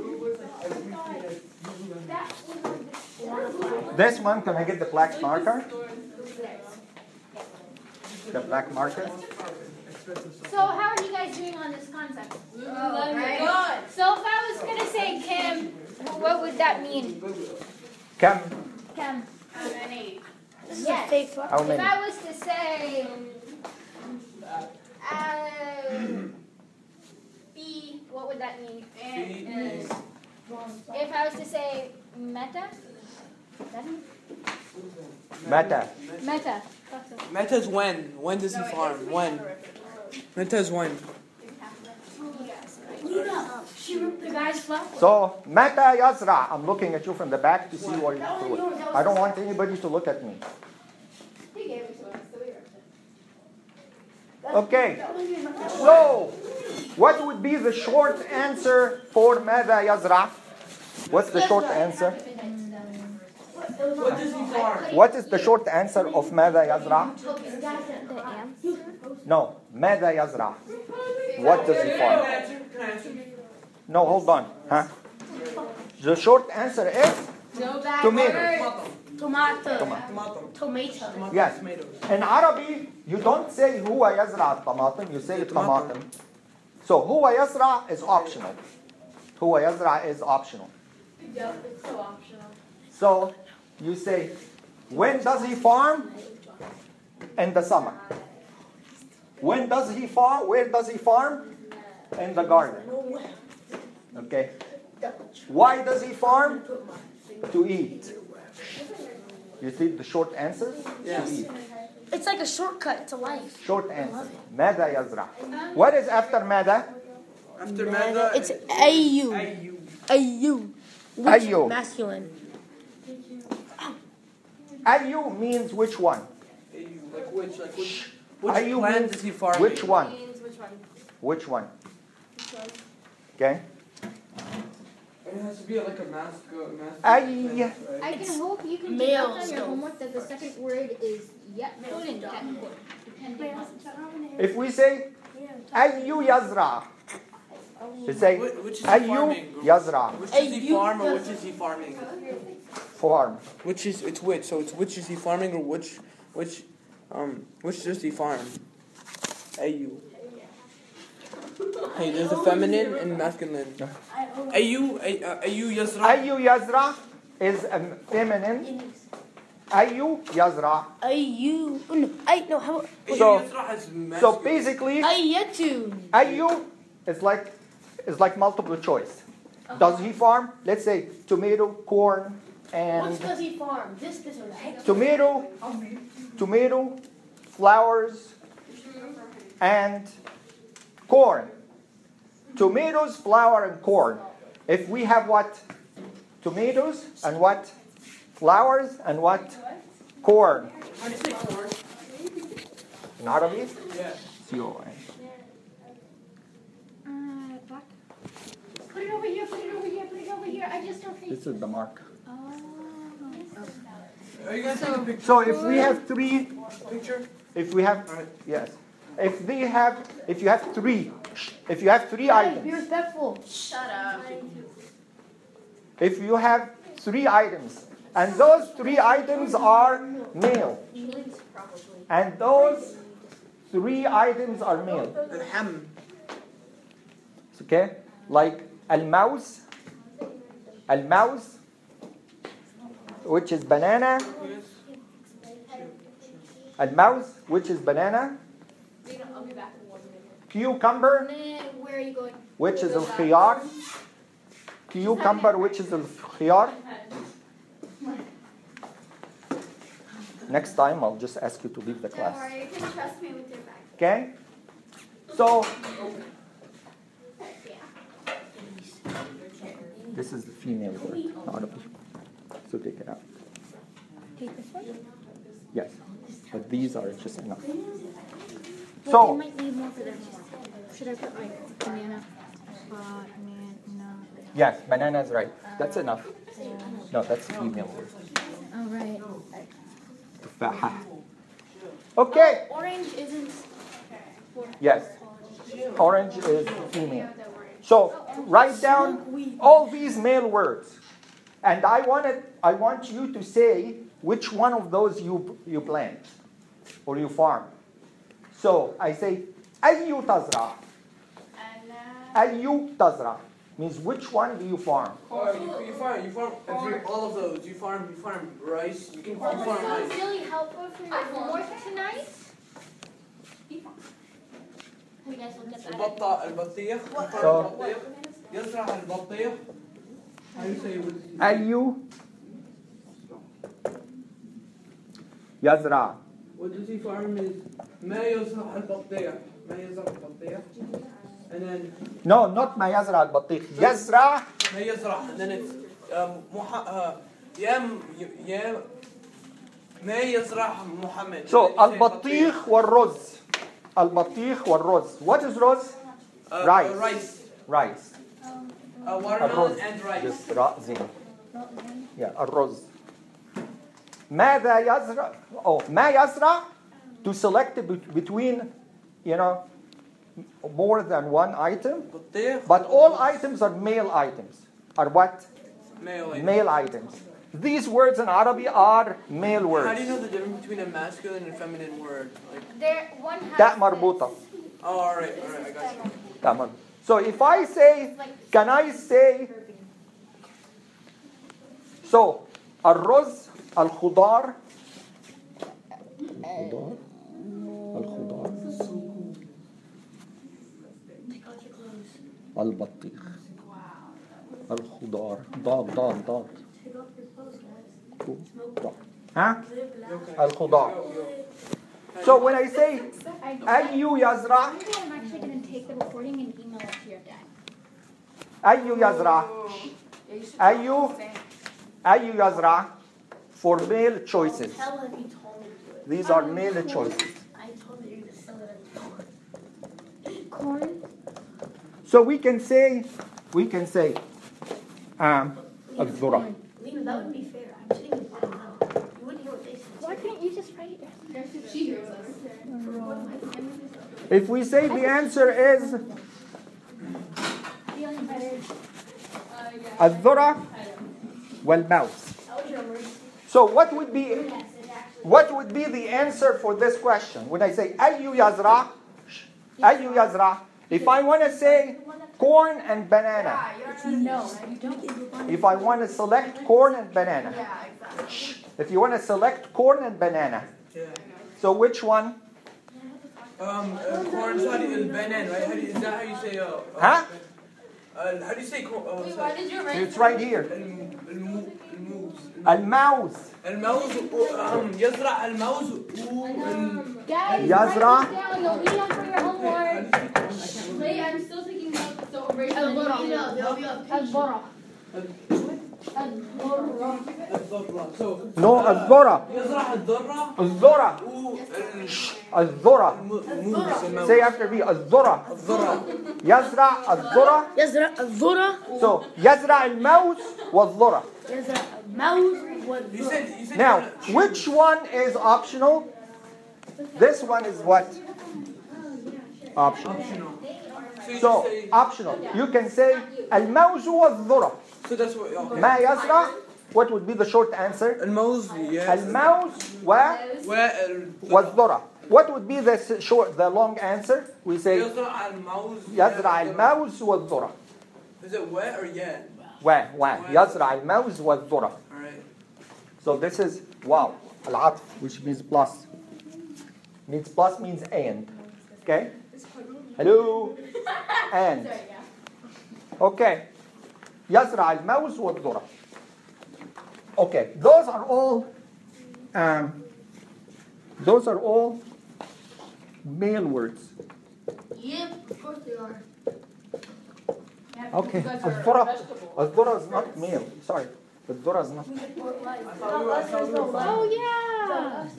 [SPEAKER 1] This one, can I get the black marker? The black marker?
[SPEAKER 3] So how are you guys doing on this concept?
[SPEAKER 2] Right.
[SPEAKER 3] Good. So if I was gonna say Kim, what would that mean?
[SPEAKER 1] Come.
[SPEAKER 3] Kim.
[SPEAKER 2] This is
[SPEAKER 3] Yes.
[SPEAKER 2] a fake fuck.
[SPEAKER 1] How
[SPEAKER 3] If
[SPEAKER 1] many?
[SPEAKER 3] I was to say, uh, B, what would that mean?
[SPEAKER 5] B.
[SPEAKER 3] If I was to say meta,
[SPEAKER 1] Meta.
[SPEAKER 3] meta.
[SPEAKER 5] Meta is when. When does he farm? When? Meta is when.
[SPEAKER 2] Luna, she ripped the guy's flower.
[SPEAKER 1] So, Mata Yazra. I'm looking at you from the back to see what you're doing. I don't want anybody to look at me.
[SPEAKER 3] He gave it to us, so we ripped it.
[SPEAKER 1] Okay. So, what would be the short answer for Mada Yazra? What's the short answer?
[SPEAKER 4] What does he farm?
[SPEAKER 1] What is the short answer of Mada Yazra?
[SPEAKER 3] The answer?
[SPEAKER 1] No, Mada Yazra. What does he
[SPEAKER 4] Can I
[SPEAKER 1] farm?
[SPEAKER 4] answer? Can I answer?
[SPEAKER 1] No, hold on. Huh? The short answer is
[SPEAKER 2] No bad
[SPEAKER 1] tomato.
[SPEAKER 2] Tomato.
[SPEAKER 5] Tomato.
[SPEAKER 2] Tomato.
[SPEAKER 1] Yes.
[SPEAKER 5] Tomatoes.
[SPEAKER 1] In Arabic, you don't say huwa yazra الطماطم, you say طماطم. So huwa yazra is optional. Huwa yazra is optional.
[SPEAKER 3] Yep, it's so optional.
[SPEAKER 1] So you say, when does he farm? In the summer. When does he farm? Where does he farm? In the garden. Okay. Why does he farm? To eat. You see the short answer?
[SPEAKER 5] Yes.
[SPEAKER 1] To eat.
[SPEAKER 2] It's like a shortcut to life.
[SPEAKER 1] Short answer. Mada yazra. What is after mada?
[SPEAKER 5] After Meta,
[SPEAKER 2] It's Ayu.
[SPEAKER 5] Ayu.
[SPEAKER 2] Ayu. Which
[SPEAKER 1] Ayu.
[SPEAKER 2] masculine?
[SPEAKER 1] Ayu means which one?
[SPEAKER 5] Ayu. Like which? Like which? Which
[SPEAKER 1] Ayu
[SPEAKER 5] plant
[SPEAKER 1] means
[SPEAKER 5] does he farm?
[SPEAKER 1] which one?
[SPEAKER 3] Means which one?
[SPEAKER 1] Which one? Okay.
[SPEAKER 5] It has to be like a mask. Uh, mask
[SPEAKER 1] Ay.
[SPEAKER 3] I can hope you can
[SPEAKER 2] male
[SPEAKER 3] do on your
[SPEAKER 2] still.
[SPEAKER 3] homework that the second word is yet and technical. Depending on
[SPEAKER 1] If we say Ayu yazra, we say
[SPEAKER 5] Which, which is he
[SPEAKER 1] Ayu
[SPEAKER 5] farming?
[SPEAKER 1] yazra.
[SPEAKER 5] Which is he
[SPEAKER 2] Ayu
[SPEAKER 5] farm or
[SPEAKER 2] yazra.
[SPEAKER 5] which is he farming?
[SPEAKER 1] Farm.
[SPEAKER 5] Which is it's which? So it's which is he farming or which which um which does he farm? Ayu. Hey, there's a feminine and masculine. Ayu, ay- uh, Ayu Yazra.
[SPEAKER 1] Ayu yazra is a feminine. Ayu yazra.
[SPEAKER 2] Ayu. Oh, no. I no. How?
[SPEAKER 5] Ayu
[SPEAKER 1] So-
[SPEAKER 5] Yazra has
[SPEAKER 1] So
[SPEAKER 5] masculine.
[SPEAKER 1] basically,
[SPEAKER 2] Ayatu.
[SPEAKER 1] Ayu is like is like multiple choice. Does he farm? Let's say tomato, corn, and
[SPEAKER 2] What does he farm? This, this, or that?
[SPEAKER 1] tomato, tomato, flowers, and corn. Tomatoes, flour, and corn. If we have what? Tomatoes and what? Flowers and what? Corn.
[SPEAKER 5] How do you say corn?
[SPEAKER 1] In Arabic?
[SPEAKER 5] Yeah.
[SPEAKER 1] C O N.
[SPEAKER 3] Uh, black. Put it over here, put it over here, put it over here. I just don't think.
[SPEAKER 1] This is the mark.
[SPEAKER 3] Oh.
[SPEAKER 5] Are you guys taking a picture?
[SPEAKER 1] So if we have three,
[SPEAKER 5] Picture?
[SPEAKER 1] if we have, yes. If they have, if you have three, if you have three
[SPEAKER 2] Hey, be
[SPEAKER 1] items,
[SPEAKER 2] respectful.
[SPEAKER 3] Shut up.
[SPEAKER 1] if you have three items, and those three items are male, and those three items are male,
[SPEAKER 5] Alham.
[SPEAKER 1] okay? Like al-mouse, al-mouse, which is banana, al-mouse, which is banana,
[SPEAKER 3] I'll be back in one minute.
[SPEAKER 1] cucumber,
[SPEAKER 3] Where are you going?
[SPEAKER 1] which is al-khiyar, cucumber, which is al-khiyar. Next time, I'll just ask you to leave the
[SPEAKER 3] Don't
[SPEAKER 1] class.
[SPEAKER 3] worry, you can trust me with your bag.
[SPEAKER 1] Okay? So, this is the female word, not a So take it out.
[SPEAKER 3] Take this one?
[SPEAKER 1] Yes. But these are just enough.
[SPEAKER 3] Well, you
[SPEAKER 1] So,
[SPEAKER 3] might need more for them. Should I put like banana? Uh, banana.
[SPEAKER 1] yes, banana is right. That's enough. No, that's female word.
[SPEAKER 3] Oh, right.
[SPEAKER 1] Tufaha. Okay.
[SPEAKER 3] Orange isn't.
[SPEAKER 1] Yes. Orange is female. So, write down all these male words. And I wanted, I want you to say which one of those you, you plant or you farm. So, I say, أي تزرع. أي تزرع means which one do you farm?
[SPEAKER 5] Oh, you, you farm, you farm every, all of those. You farm, you farm rice. You can you farm
[SPEAKER 3] Sounds
[SPEAKER 5] rice.
[SPEAKER 3] really helpful for your homework tonight. We guys look at that.
[SPEAKER 5] البطة البطيخ.
[SPEAKER 1] So-
[SPEAKER 5] البطيخ. يزرع البطيخ.
[SPEAKER 4] How do you say with
[SPEAKER 1] أي يزرع.
[SPEAKER 4] what does he farm is ما يزرع البطيخ ما يزرع البطيخ and then
[SPEAKER 1] No, not ما يزرع البطيخ. يزرع.
[SPEAKER 5] ما يزرع and then it's um, مح... uh, يا م- يا ما يزرع محمد.
[SPEAKER 1] So البطيخ والرز. البطيخ والرز. What is rose?
[SPEAKER 5] Uh,
[SPEAKER 1] rice.
[SPEAKER 5] uh, rice.
[SPEAKER 1] Rice.
[SPEAKER 5] Uh, watermelon
[SPEAKER 1] الرز.
[SPEAKER 5] and rice.
[SPEAKER 1] Just راء زين. Yeah, الرز. ماذا يزرع? Oh, ما يزرع. To select be- between, you know, more than one item.
[SPEAKER 5] بطيخ.
[SPEAKER 1] But all items are male items. Are what?
[SPEAKER 5] Male.
[SPEAKER 1] Male items. These words in Arabic are male
[SPEAKER 5] How
[SPEAKER 1] words.
[SPEAKER 5] do you know the difference between a masculine and feminine word? Like,
[SPEAKER 3] There, one has
[SPEAKER 1] تاء
[SPEAKER 3] this.
[SPEAKER 1] مربوطة.
[SPEAKER 5] oh, all right, all right, I got you.
[SPEAKER 1] تاء مربوطة. So if I say, can I say, so الرز الخضار الخضار الخضار
[SPEAKER 2] Take off your clothes.
[SPEAKER 1] البطيخ الخضار ضاد ضاد ضاد
[SPEAKER 2] Take off your clothes, guys.
[SPEAKER 1] ضاد. ها
[SPEAKER 2] Live loud.
[SPEAKER 1] الخضار. So when I say أي يزرع
[SPEAKER 3] One day I'm actually going to take the recording and email it to your dad.
[SPEAKER 1] أي يزرع أي أي يزرع for male choices.
[SPEAKER 2] Tell him you told me to do it.
[SPEAKER 1] These are male choices.
[SPEAKER 2] I told you you're going to sell it at the
[SPEAKER 3] Corn.
[SPEAKER 1] So we can say, we can say, um, الذرة.
[SPEAKER 2] Lena, that wouldn't be fair. I'm sitting in front of them. You wouldn't hear what they said.
[SPEAKER 3] Why couldn't you just write it? She hears us.
[SPEAKER 1] If we say the answer is
[SPEAKER 3] Feeling better.
[SPEAKER 1] الذرة والموز.
[SPEAKER 2] That was your emergency.
[SPEAKER 1] So what would be what would be the answer for this question? When I say أي يزرع, أي يزرع. If I want to say corn and banana,
[SPEAKER 3] No, you don't.
[SPEAKER 1] if I want to select corn and banana, if you want to select corn and banana,
[SPEAKER 5] Yeah.
[SPEAKER 1] so which one?
[SPEAKER 5] Um, uh, corn, so how do you, banana, right? How do you, is that how you say, uh, uh,
[SPEAKER 1] Huh?
[SPEAKER 5] uh, how do you say corn? Uh,
[SPEAKER 3] Wait,
[SPEAKER 5] sorry.
[SPEAKER 3] why did you write
[SPEAKER 1] It's right here.
[SPEAKER 5] الم- الم- الموز.
[SPEAKER 1] الموز.
[SPEAKER 5] الموز و- um, يزرع الموز و-
[SPEAKER 3] Guys,
[SPEAKER 1] يزرع.
[SPEAKER 3] write this down. You'll need them for your homework.
[SPEAKER 6] Wait, I'm still taking notes, so over
[SPEAKER 2] Lena, there'll be a picture.
[SPEAKER 3] الذرة.
[SPEAKER 5] الذرة. So,
[SPEAKER 1] No, الذرة.
[SPEAKER 5] يزرع الذرة
[SPEAKER 1] الذرة. الذرة.
[SPEAKER 5] والموز.
[SPEAKER 1] Say after me. الذرة.
[SPEAKER 5] الذرة.
[SPEAKER 1] يزرع الذرة.
[SPEAKER 2] يزرع الذرة.
[SPEAKER 1] So يزرع الموز والذرة.
[SPEAKER 2] يزرع الموز
[SPEAKER 5] You
[SPEAKER 2] والذرة.
[SPEAKER 5] said, you said
[SPEAKER 1] Now,
[SPEAKER 5] you're gonna-
[SPEAKER 1] which one is optional? This one is what? Optional.
[SPEAKER 5] optional. So you
[SPEAKER 1] So,
[SPEAKER 5] just say,
[SPEAKER 1] optional. You can say الموز والذرة.
[SPEAKER 5] so that's what, okay.
[SPEAKER 1] ما يزرع. What would be the short answer?
[SPEAKER 5] الموز, yes.
[SPEAKER 1] الموز و
[SPEAKER 5] وال-
[SPEAKER 1] والذرة. What would be the s- short, the long answer? We say
[SPEAKER 5] يزرع الموز.
[SPEAKER 1] يزرع الموز والذرة.
[SPEAKER 5] Is it wet or yeah?
[SPEAKER 1] و و يزرع الموز والذرة.
[SPEAKER 5] Alright.
[SPEAKER 1] So this is wow. العطف, which means plus. Means plus means and. Okay? Hello? And. Okay. يزرع الموز والذرة. Okay. Those are all um, those are all male words.
[SPEAKER 2] Yep, of course they are.
[SPEAKER 1] Okay. الذرة الذرة is not male. Sorry. الذرة is not.
[SPEAKER 3] Oh yeah.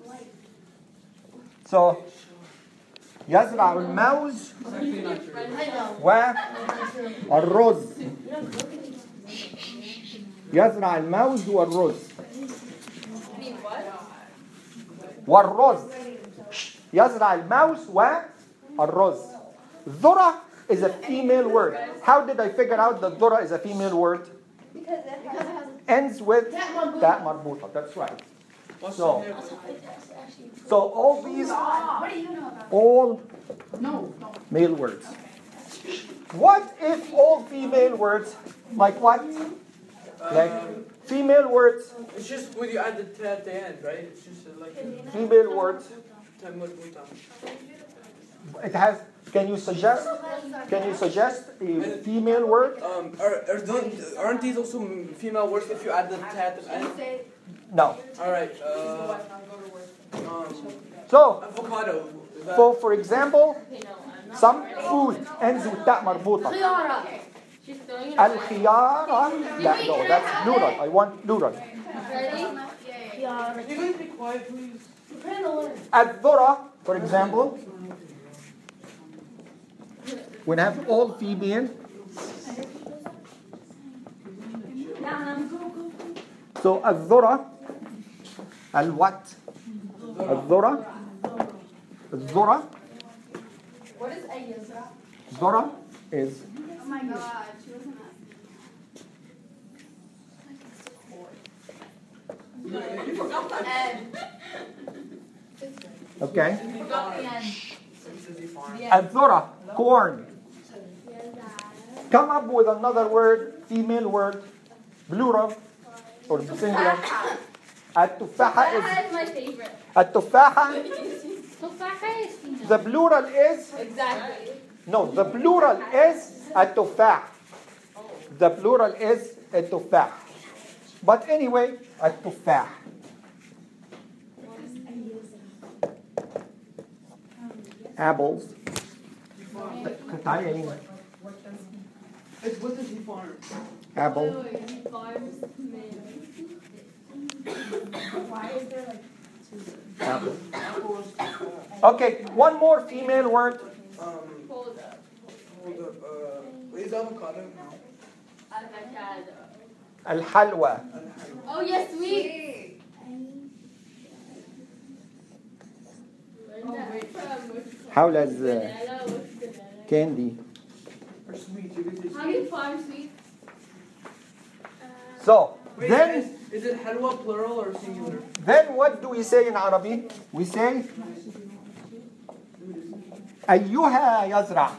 [SPEAKER 1] So يزرع الموز
[SPEAKER 5] Actually not true.
[SPEAKER 1] والرز. يزرع الموز والرز. والرز. يزرع الموز والرز. ذرة is a female word. How did I figure out that ذرة is a female word?
[SPEAKER 3] Because it has
[SPEAKER 1] Ends with that marbuta. That's right.
[SPEAKER 5] What's
[SPEAKER 1] So-
[SPEAKER 5] the name?
[SPEAKER 1] So all these,
[SPEAKER 3] What do you know about
[SPEAKER 1] all
[SPEAKER 6] No, no.
[SPEAKER 1] male words. What if all female words, like what? Like
[SPEAKER 5] Um,
[SPEAKER 1] female words,
[SPEAKER 5] it's just when you add the t at the end, right? It's just uh, like
[SPEAKER 1] female words,
[SPEAKER 5] time marbuta.
[SPEAKER 1] It has. Can you suggest? Can you suggest a female word?
[SPEAKER 5] Um, are, are don't, aren't these also female words if you add the tat and
[SPEAKER 1] No.
[SPEAKER 5] all right. Uh, um,
[SPEAKER 1] So,
[SPEAKER 5] avocado. Is that,
[SPEAKER 1] for for example, some food ends with تاء مربوطة.
[SPEAKER 2] خيارة.
[SPEAKER 6] She's throwing it.
[SPEAKER 1] الخيارة. لا, no, that's plural. I want plural.
[SPEAKER 6] Ready?
[SPEAKER 2] خيارة.
[SPEAKER 5] Can you guys be quiet, please?
[SPEAKER 1] الذرة, for example, when I have all female. So الذرة, الوات, الذرة, الذرة,
[SPEAKER 6] What is a yazra?
[SPEAKER 1] ذرة is
[SPEAKER 3] Oh my god, she wasn't
[SPEAKER 1] okay.
[SPEAKER 6] Got the end.
[SPEAKER 1] الذرة, corn. Come up with another word, female word, plural or singular. التفاحة is
[SPEAKER 6] That is my favorite.
[SPEAKER 1] التفاحة.
[SPEAKER 6] Tufaha is female.
[SPEAKER 1] The plural is
[SPEAKER 6] Exactly.
[SPEAKER 1] no. The plural is التفاح. The plural is التفاح. But anyway, التفاح. Apples. تعالي يا لينا.
[SPEAKER 5] It's what does he farm?
[SPEAKER 1] Apple. Apple. Okay, one more female word.
[SPEAKER 5] Um,
[SPEAKER 6] Hold up.
[SPEAKER 5] hold up. Uh, is avocado? No.
[SPEAKER 6] Avocado.
[SPEAKER 1] الحلوى.
[SPEAKER 6] Oh, yes, sweet.
[SPEAKER 1] حول as candy.
[SPEAKER 5] Or sweet? You could say
[SPEAKER 6] How do you farm sweet?
[SPEAKER 1] So
[SPEAKER 5] Wait,
[SPEAKER 1] then,
[SPEAKER 5] is, is it halwa plural or singular?
[SPEAKER 1] then what do we say in Arabic? We say أيها يزرع.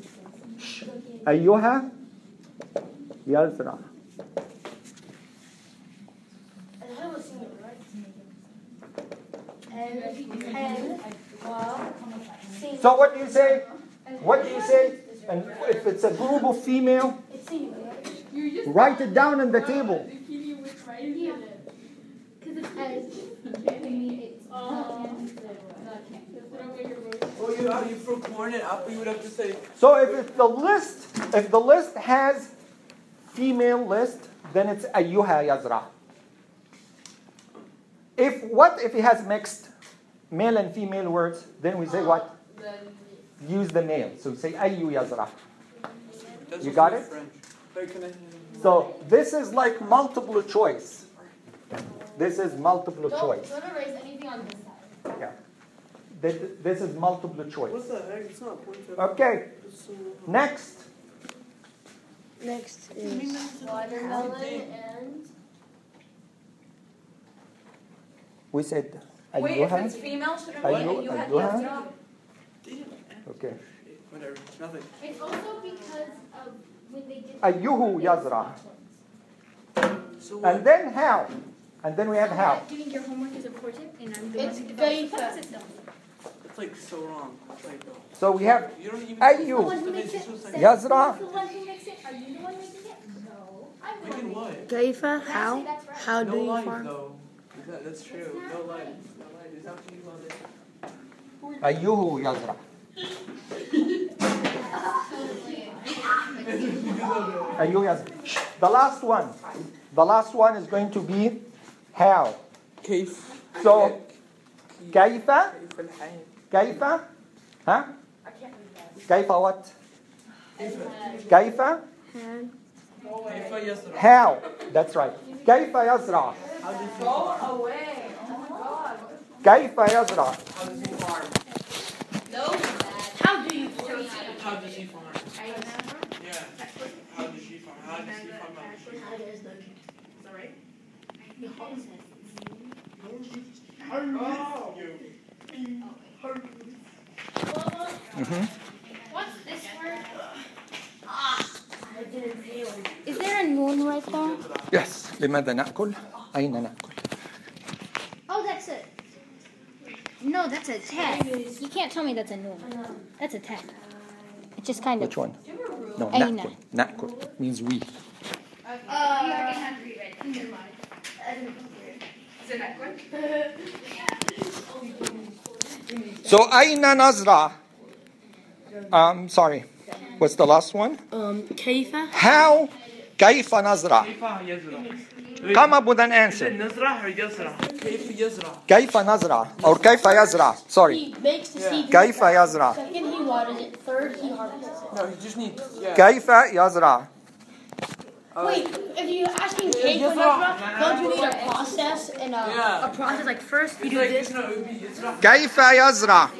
[SPEAKER 1] أيها يزرع.
[SPEAKER 2] الحلوة singular, right? And and well, singular.
[SPEAKER 1] So what do you say? What do you say? And if it's a group of female,
[SPEAKER 2] It's singular, right?
[SPEAKER 6] You just
[SPEAKER 1] write it down on the table.
[SPEAKER 6] zucchini with rice in it.
[SPEAKER 2] Because it's edge.
[SPEAKER 6] Oh. Throw away your roast.
[SPEAKER 5] Oh, you uh, you throw corn and apple. You would have to say.
[SPEAKER 1] So if it's the list, if the list has female list, then it's أيها يزرع. If what if it has mixed male and female words, then we say what?
[SPEAKER 6] Then
[SPEAKER 1] Use the male. So we say أي يزرع.
[SPEAKER 5] That's
[SPEAKER 1] You
[SPEAKER 5] also
[SPEAKER 1] got
[SPEAKER 5] in
[SPEAKER 1] it?
[SPEAKER 5] French. Wait, can I?
[SPEAKER 1] So this is like multiple choice. This is multiple
[SPEAKER 6] don't,
[SPEAKER 1] choice.
[SPEAKER 6] don't erase anything on this side.
[SPEAKER 1] Yeah. This- This is multiple choice.
[SPEAKER 5] What's the heck? It's not pointed.
[SPEAKER 1] Okay.
[SPEAKER 5] It's so-
[SPEAKER 1] Next.
[SPEAKER 2] Next is
[SPEAKER 6] Watermelon and...
[SPEAKER 1] We said
[SPEAKER 7] Wait, if
[SPEAKER 1] أيها.
[SPEAKER 7] it's female, should it be
[SPEAKER 1] Ayu-
[SPEAKER 7] you had
[SPEAKER 1] Ayuha?
[SPEAKER 7] yazra?
[SPEAKER 1] Okay.
[SPEAKER 5] Whatever. Nothing.
[SPEAKER 3] It's also because of when they did
[SPEAKER 1] أيuhu يزرع.
[SPEAKER 5] So what?
[SPEAKER 1] And then how? And then we have how.
[SPEAKER 8] Doing your homework is important, and I'm the
[SPEAKER 2] It's
[SPEAKER 8] one who developed the
[SPEAKER 2] Gaifa.
[SPEAKER 8] system.
[SPEAKER 5] It's like so wrong. It's like
[SPEAKER 1] So we have
[SPEAKER 5] you don't even.
[SPEAKER 1] Ayu.
[SPEAKER 3] the one who makes it.
[SPEAKER 5] It's
[SPEAKER 3] Sam,
[SPEAKER 1] Yazra.
[SPEAKER 3] who's the one who makes it? Are you the one making it? No. I'm the
[SPEAKER 5] Making
[SPEAKER 3] one
[SPEAKER 5] what?
[SPEAKER 3] making it.
[SPEAKER 2] Gaifa.
[SPEAKER 3] Actually,
[SPEAKER 2] How?
[SPEAKER 3] that's right.
[SPEAKER 2] How
[SPEAKER 5] No
[SPEAKER 2] do you
[SPEAKER 5] life
[SPEAKER 2] farm?
[SPEAKER 5] though. Is that, that's true. No life. No life. Is that what you call it?
[SPEAKER 1] أيuhu يزرع. أيuhu يزرع. Shh. The last one. The last one is going to be how.
[SPEAKER 5] كيف.
[SPEAKER 1] So كيف
[SPEAKER 5] كيف الحال.
[SPEAKER 1] كيف ها كيف what كيف
[SPEAKER 5] كيف يزرع.
[SPEAKER 1] how. That's right. كيف يزرع.
[SPEAKER 5] How does he
[SPEAKER 7] Go
[SPEAKER 5] farm?
[SPEAKER 7] away. Oh my god.
[SPEAKER 1] كيف يزرع.
[SPEAKER 5] How does he farm?
[SPEAKER 6] No,
[SPEAKER 2] How do you farm?
[SPEAKER 5] How does he farm? Yeah. How does she farm? How does he farm? How does she farm?
[SPEAKER 3] What's this word?
[SPEAKER 2] Is there a moon right there?
[SPEAKER 1] Yes. لماذا نأكل؟ أين نأكل؟
[SPEAKER 3] Oh, that's it. No, that's a ten. You can't tell me that's a nun. That's a ten. It's just kind of.
[SPEAKER 1] Which one? No,
[SPEAKER 3] Aina.
[SPEAKER 1] nakul. Nakul means we.
[SPEAKER 3] Uh, you already have to reread. Never mind.
[SPEAKER 7] Is it that one?
[SPEAKER 1] So aina nazra. Um, sorry. What's the last one?
[SPEAKER 2] Um, Kaifa?
[SPEAKER 1] How? Kaifa nazra.
[SPEAKER 5] كيف يزرع؟
[SPEAKER 1] Come up with an
[SPEAKER 5] Is it
[SPEAKER 1] answer.
[SPEAKER 5] نزرع or يزرع؟ كيف يزرع؟
[SPEAKER 1] كيف نزرع or كيف يزرع. Sorry.
[SPEAKER 2] He makes the seed.
[SPEAKER 1] كيف يزرع.
[SPEAKER 2] Second, he waters it. Third, he harvests it.
[SPEAKER 5] No, you just need. Yeah.
[SPEAKER 1] كيف يزرع.
[SPEAKER 2] Wait, if you're asking Kaifa Nazra, don't you need a process and a,
[SPEAKER 5] Yeah.
[SPEAKER 2] a process? Like first, you
[SPEAKER 5] It's
[SPEAKER 2] do
[SPEAKER 5] like,
[SPEAKER 2] this.
[SPEAKER 5] you know, it would be يزرع.
[SPEAKER 1] كيف يزرع.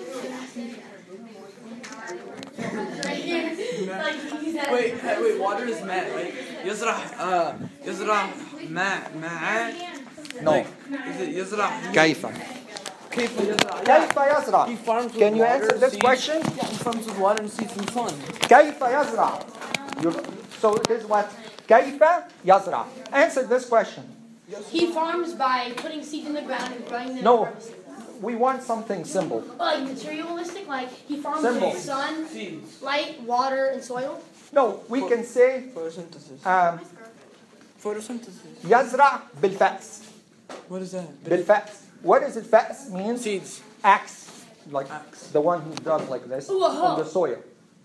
[SPEAKER 5] Wait, hey, wait, water is ماء, right? يزرع, uh, يزرع ماء, ماء.
[SPEAKER 1] No.
[SPEAKER 5] Like, is it يزرع?
[SPEAKER 1] كيف.
[SPEAKER 5] كيف يزرع?
[SPEAKER 1] كيف يزرع.
[SPEAKER 5] He farms with
[SPEAKER 1] Can you
[SPEAKER 5] water,
[SPEAKER 1] answer this
[SPEAKER 5] seeds.
[SPEAKER 1] question?
[SPEAKER 5] Yeah, he farms with water and seeds and sun.
[SPEAKER 1] كيف يزرع. You- So it is what? كيف يزرع. Answer this question.
[SPEAKER 2] He farms by putting seeds in the ground and growing them.
[SPEAKER 1] No.
[SPEAKER 2] and harvesting them.
[SPEAKER 1] We want something simple.
[SPEAKER 2] Like materialistic, like he farms
[SPEAKER 1] Symbol.
[SPEAKER 2] with sun,
[SPEAKER 5] Seeds.
[SPEAKER 2] light, water, and soil.
[SPEAKER 1] No, we can say
[SPEAKER 5] Photosynthesis.
[SPEAKER 1] um,
[SPEAKER 5] Photosynthesis.
[SPEAKER 1] يزرع بالفأس.
[SPEAKER 5] What is that?
[SPEAKER 1] بالفأس. What does it fأس mean?
[SPEAKER 5] Seeds.
[SPEAKER 1] Axe. Like
[SPEAKER 5] Axe.
[SPEAKER 1] the one who does like this
[SPEAKER 2] Ooh, uh-huh.
[SPEAKER 1] on the soil.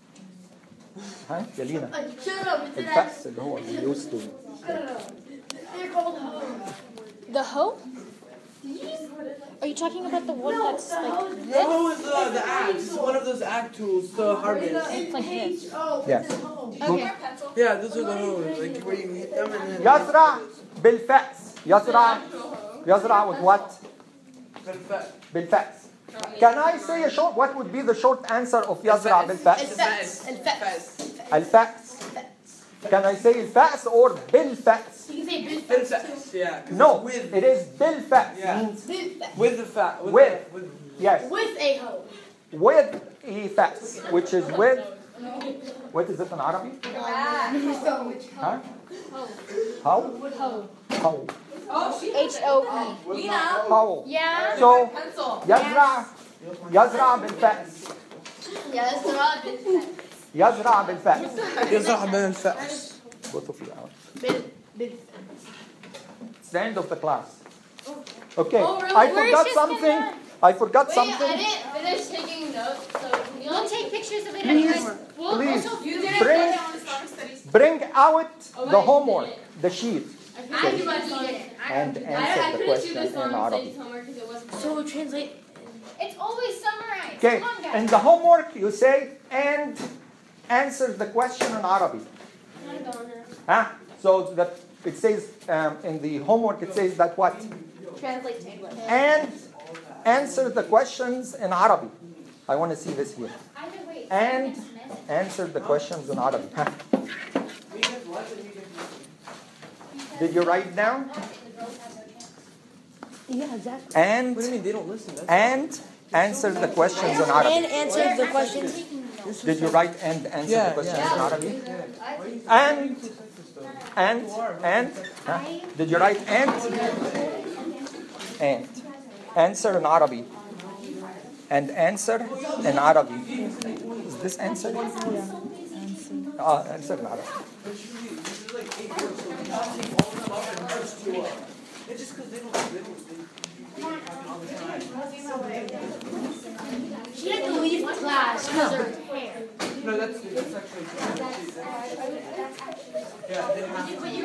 [SPEAKER 1] ها يا لينا.
[SPEAKER 2] Uh, shut up, it's an
[SPEAKER 1] الفأس اللي هو اللي used to.
[SPEAKER 2] They're called hoes.
[SPEAKER 3] The hoe? Are you talking about the one that's like
[SPEAKER 5] The
[SPEAKER 3] this?
[SPEAKER 5] hoe is uh, the axe. It's one of those axe tools to harvest.
[SPEAKER 3] It's like this.
[SPEAKER 1] Yes.
[SPEAKER 3] Okay.
[SPEAKER 5] Yeah, those are the hoes. Like where you hit them and then.
[SPEAKER 1] يزرع بالفأس. يزرع يزرع with what? بالفأس. Can I say a short? What would be the short answer of يزرع بالفأس?
[SPEAKER 2] Fats. And fats.
[SPEAKER 1] الفأس. Can I say الفأس or بالفأس?
[SPEAKER 2] You can say bil
[SPEAKER 5] It's
[SPEAKER 2] fats.
[SPEAKER 5] fats, yeah. 'cause
[SPEAKER 1] No,
[SPEAKER 5] it's with,
[SPEAKER 1] it is بالفأس.
[SPEAKER 5] Yeah.
[SPEAKER 1] Means
[SPEAKER 2] Bil fats.
[SPEAKER 5] with the fat. With.
[SPEAKER 1] With.
[SPEAKER 5] The, with
[SPEAKER 1] yes,
[SPEAKER 2] With a hoe.
[SPEAKER 1] with a fats, which is with. What is it in Arabic? Huh? How? How?
[SPEAKER 3] H O E.
[SPEAKER 1] How?
[SPEAKER 3] Yeah.
[SPEAKER 1] So يزرع يزرع بالفأس.
[SPEAKER 2] Yes, there are bil fats.
[SPEAKER 1] يزرع بالفأس.
[SPEAKER 5] يزرع بين الفأس.
[SPEAKER 1] Both of you out.
[SPEAKER 2] Bil, bil
[SPEAKER 1] It's the end of the class. Okay,
[SPEAKER 2] Oh, really?
[SPEAKER 1] I
[SPEAKER 3] We're
[SPEAKER 1] forgot
[SPEAKER 3] just
[SPEAKER 1] something.
[SPEAKER 3] gonna-
[SPEAKER 1] I forgot
[SPEAKER 6] Wait,
[SPEAKER 1] something.
[SPEAKER 6] I didn't finish taking notes, so
[SPEAKER 3] We'll take pictures of it
[SPEAKER 1] Please,
[SPEAKER 3] anyway. We'll
[SPEAKER 1] please,
[SPEAKER 3] also
[SPEAKER 7] You didn't
[SPEAKER 1] Bring-
[SPEAKER 7] put it on Islamic studies.
[SPEAKER 1] Bring out
[SPEAKER 6] Oh,
[SPEAKER 1] the
[SPEAKER 6] wait,
[SPEAKER 1] homework,
[SPEAKER 6] you did
[SPEAKER 1] the sheet,
[SPEAKER 6] I did my homework.
[SPEAKER 1] and
[SPEAKER 6] I, I
[SPEAKER 1] answer the
[SPEAKER 6] couldn't do
[SPEAKER 1] question
[SPEAKER 6] this
[SPEAKER 1] in
[SPEAKER 6] on
[SPEAKER 1] Arabic.
[SPEAKER 6] studies homework because it wasn't.
[SPEAKER 2] So translate.
[SPEAKER 6] It's always summarized.
[SPEAKER 1] Okay,
[SPEAKER 6] Come on, guys.
[SPEAKER 1] in the homework you say and answer the question in Arabic. Huh? So that it says um, in the homework it says that what?
[SPEAKER 6] Translate to English.
[SPEAKER 1] And answer the questions in Arabic. I want to see this here.
[SPEAKER 6] Either way.
[SPEAKER 1] And answer the questions in Arabic. Huh? Did you write down?
[SPEAKER 2] Yeah, exactly.
[SPEAKER 1] And
[SPEAKER 5] What do you mean they don't listen? That's
[SPEAKER 1] and answer the questions in
[SPEAKER 2] And
[SPEAKER 1] Arabic.
[SPEAKER 2] answer the questions.
[SPEAKER 1] Did you write and answer
[SPEAKER 5] Yeah,
[SPEAKER 1] the questions
[SPEAKER 5] yeah.
[SPEAKER 1] in Arabic? And and and huh? Did you write and and answer in Arabic and answer in Arabic? Is this answer? Uh, answer in Arabic.
[SPEAKER 5] It's just because they don't. They don't
[SPEAKER 2] She had to leave class because her hair.
[SPEAKER 5] no, that's that's actually. Yeah, they have.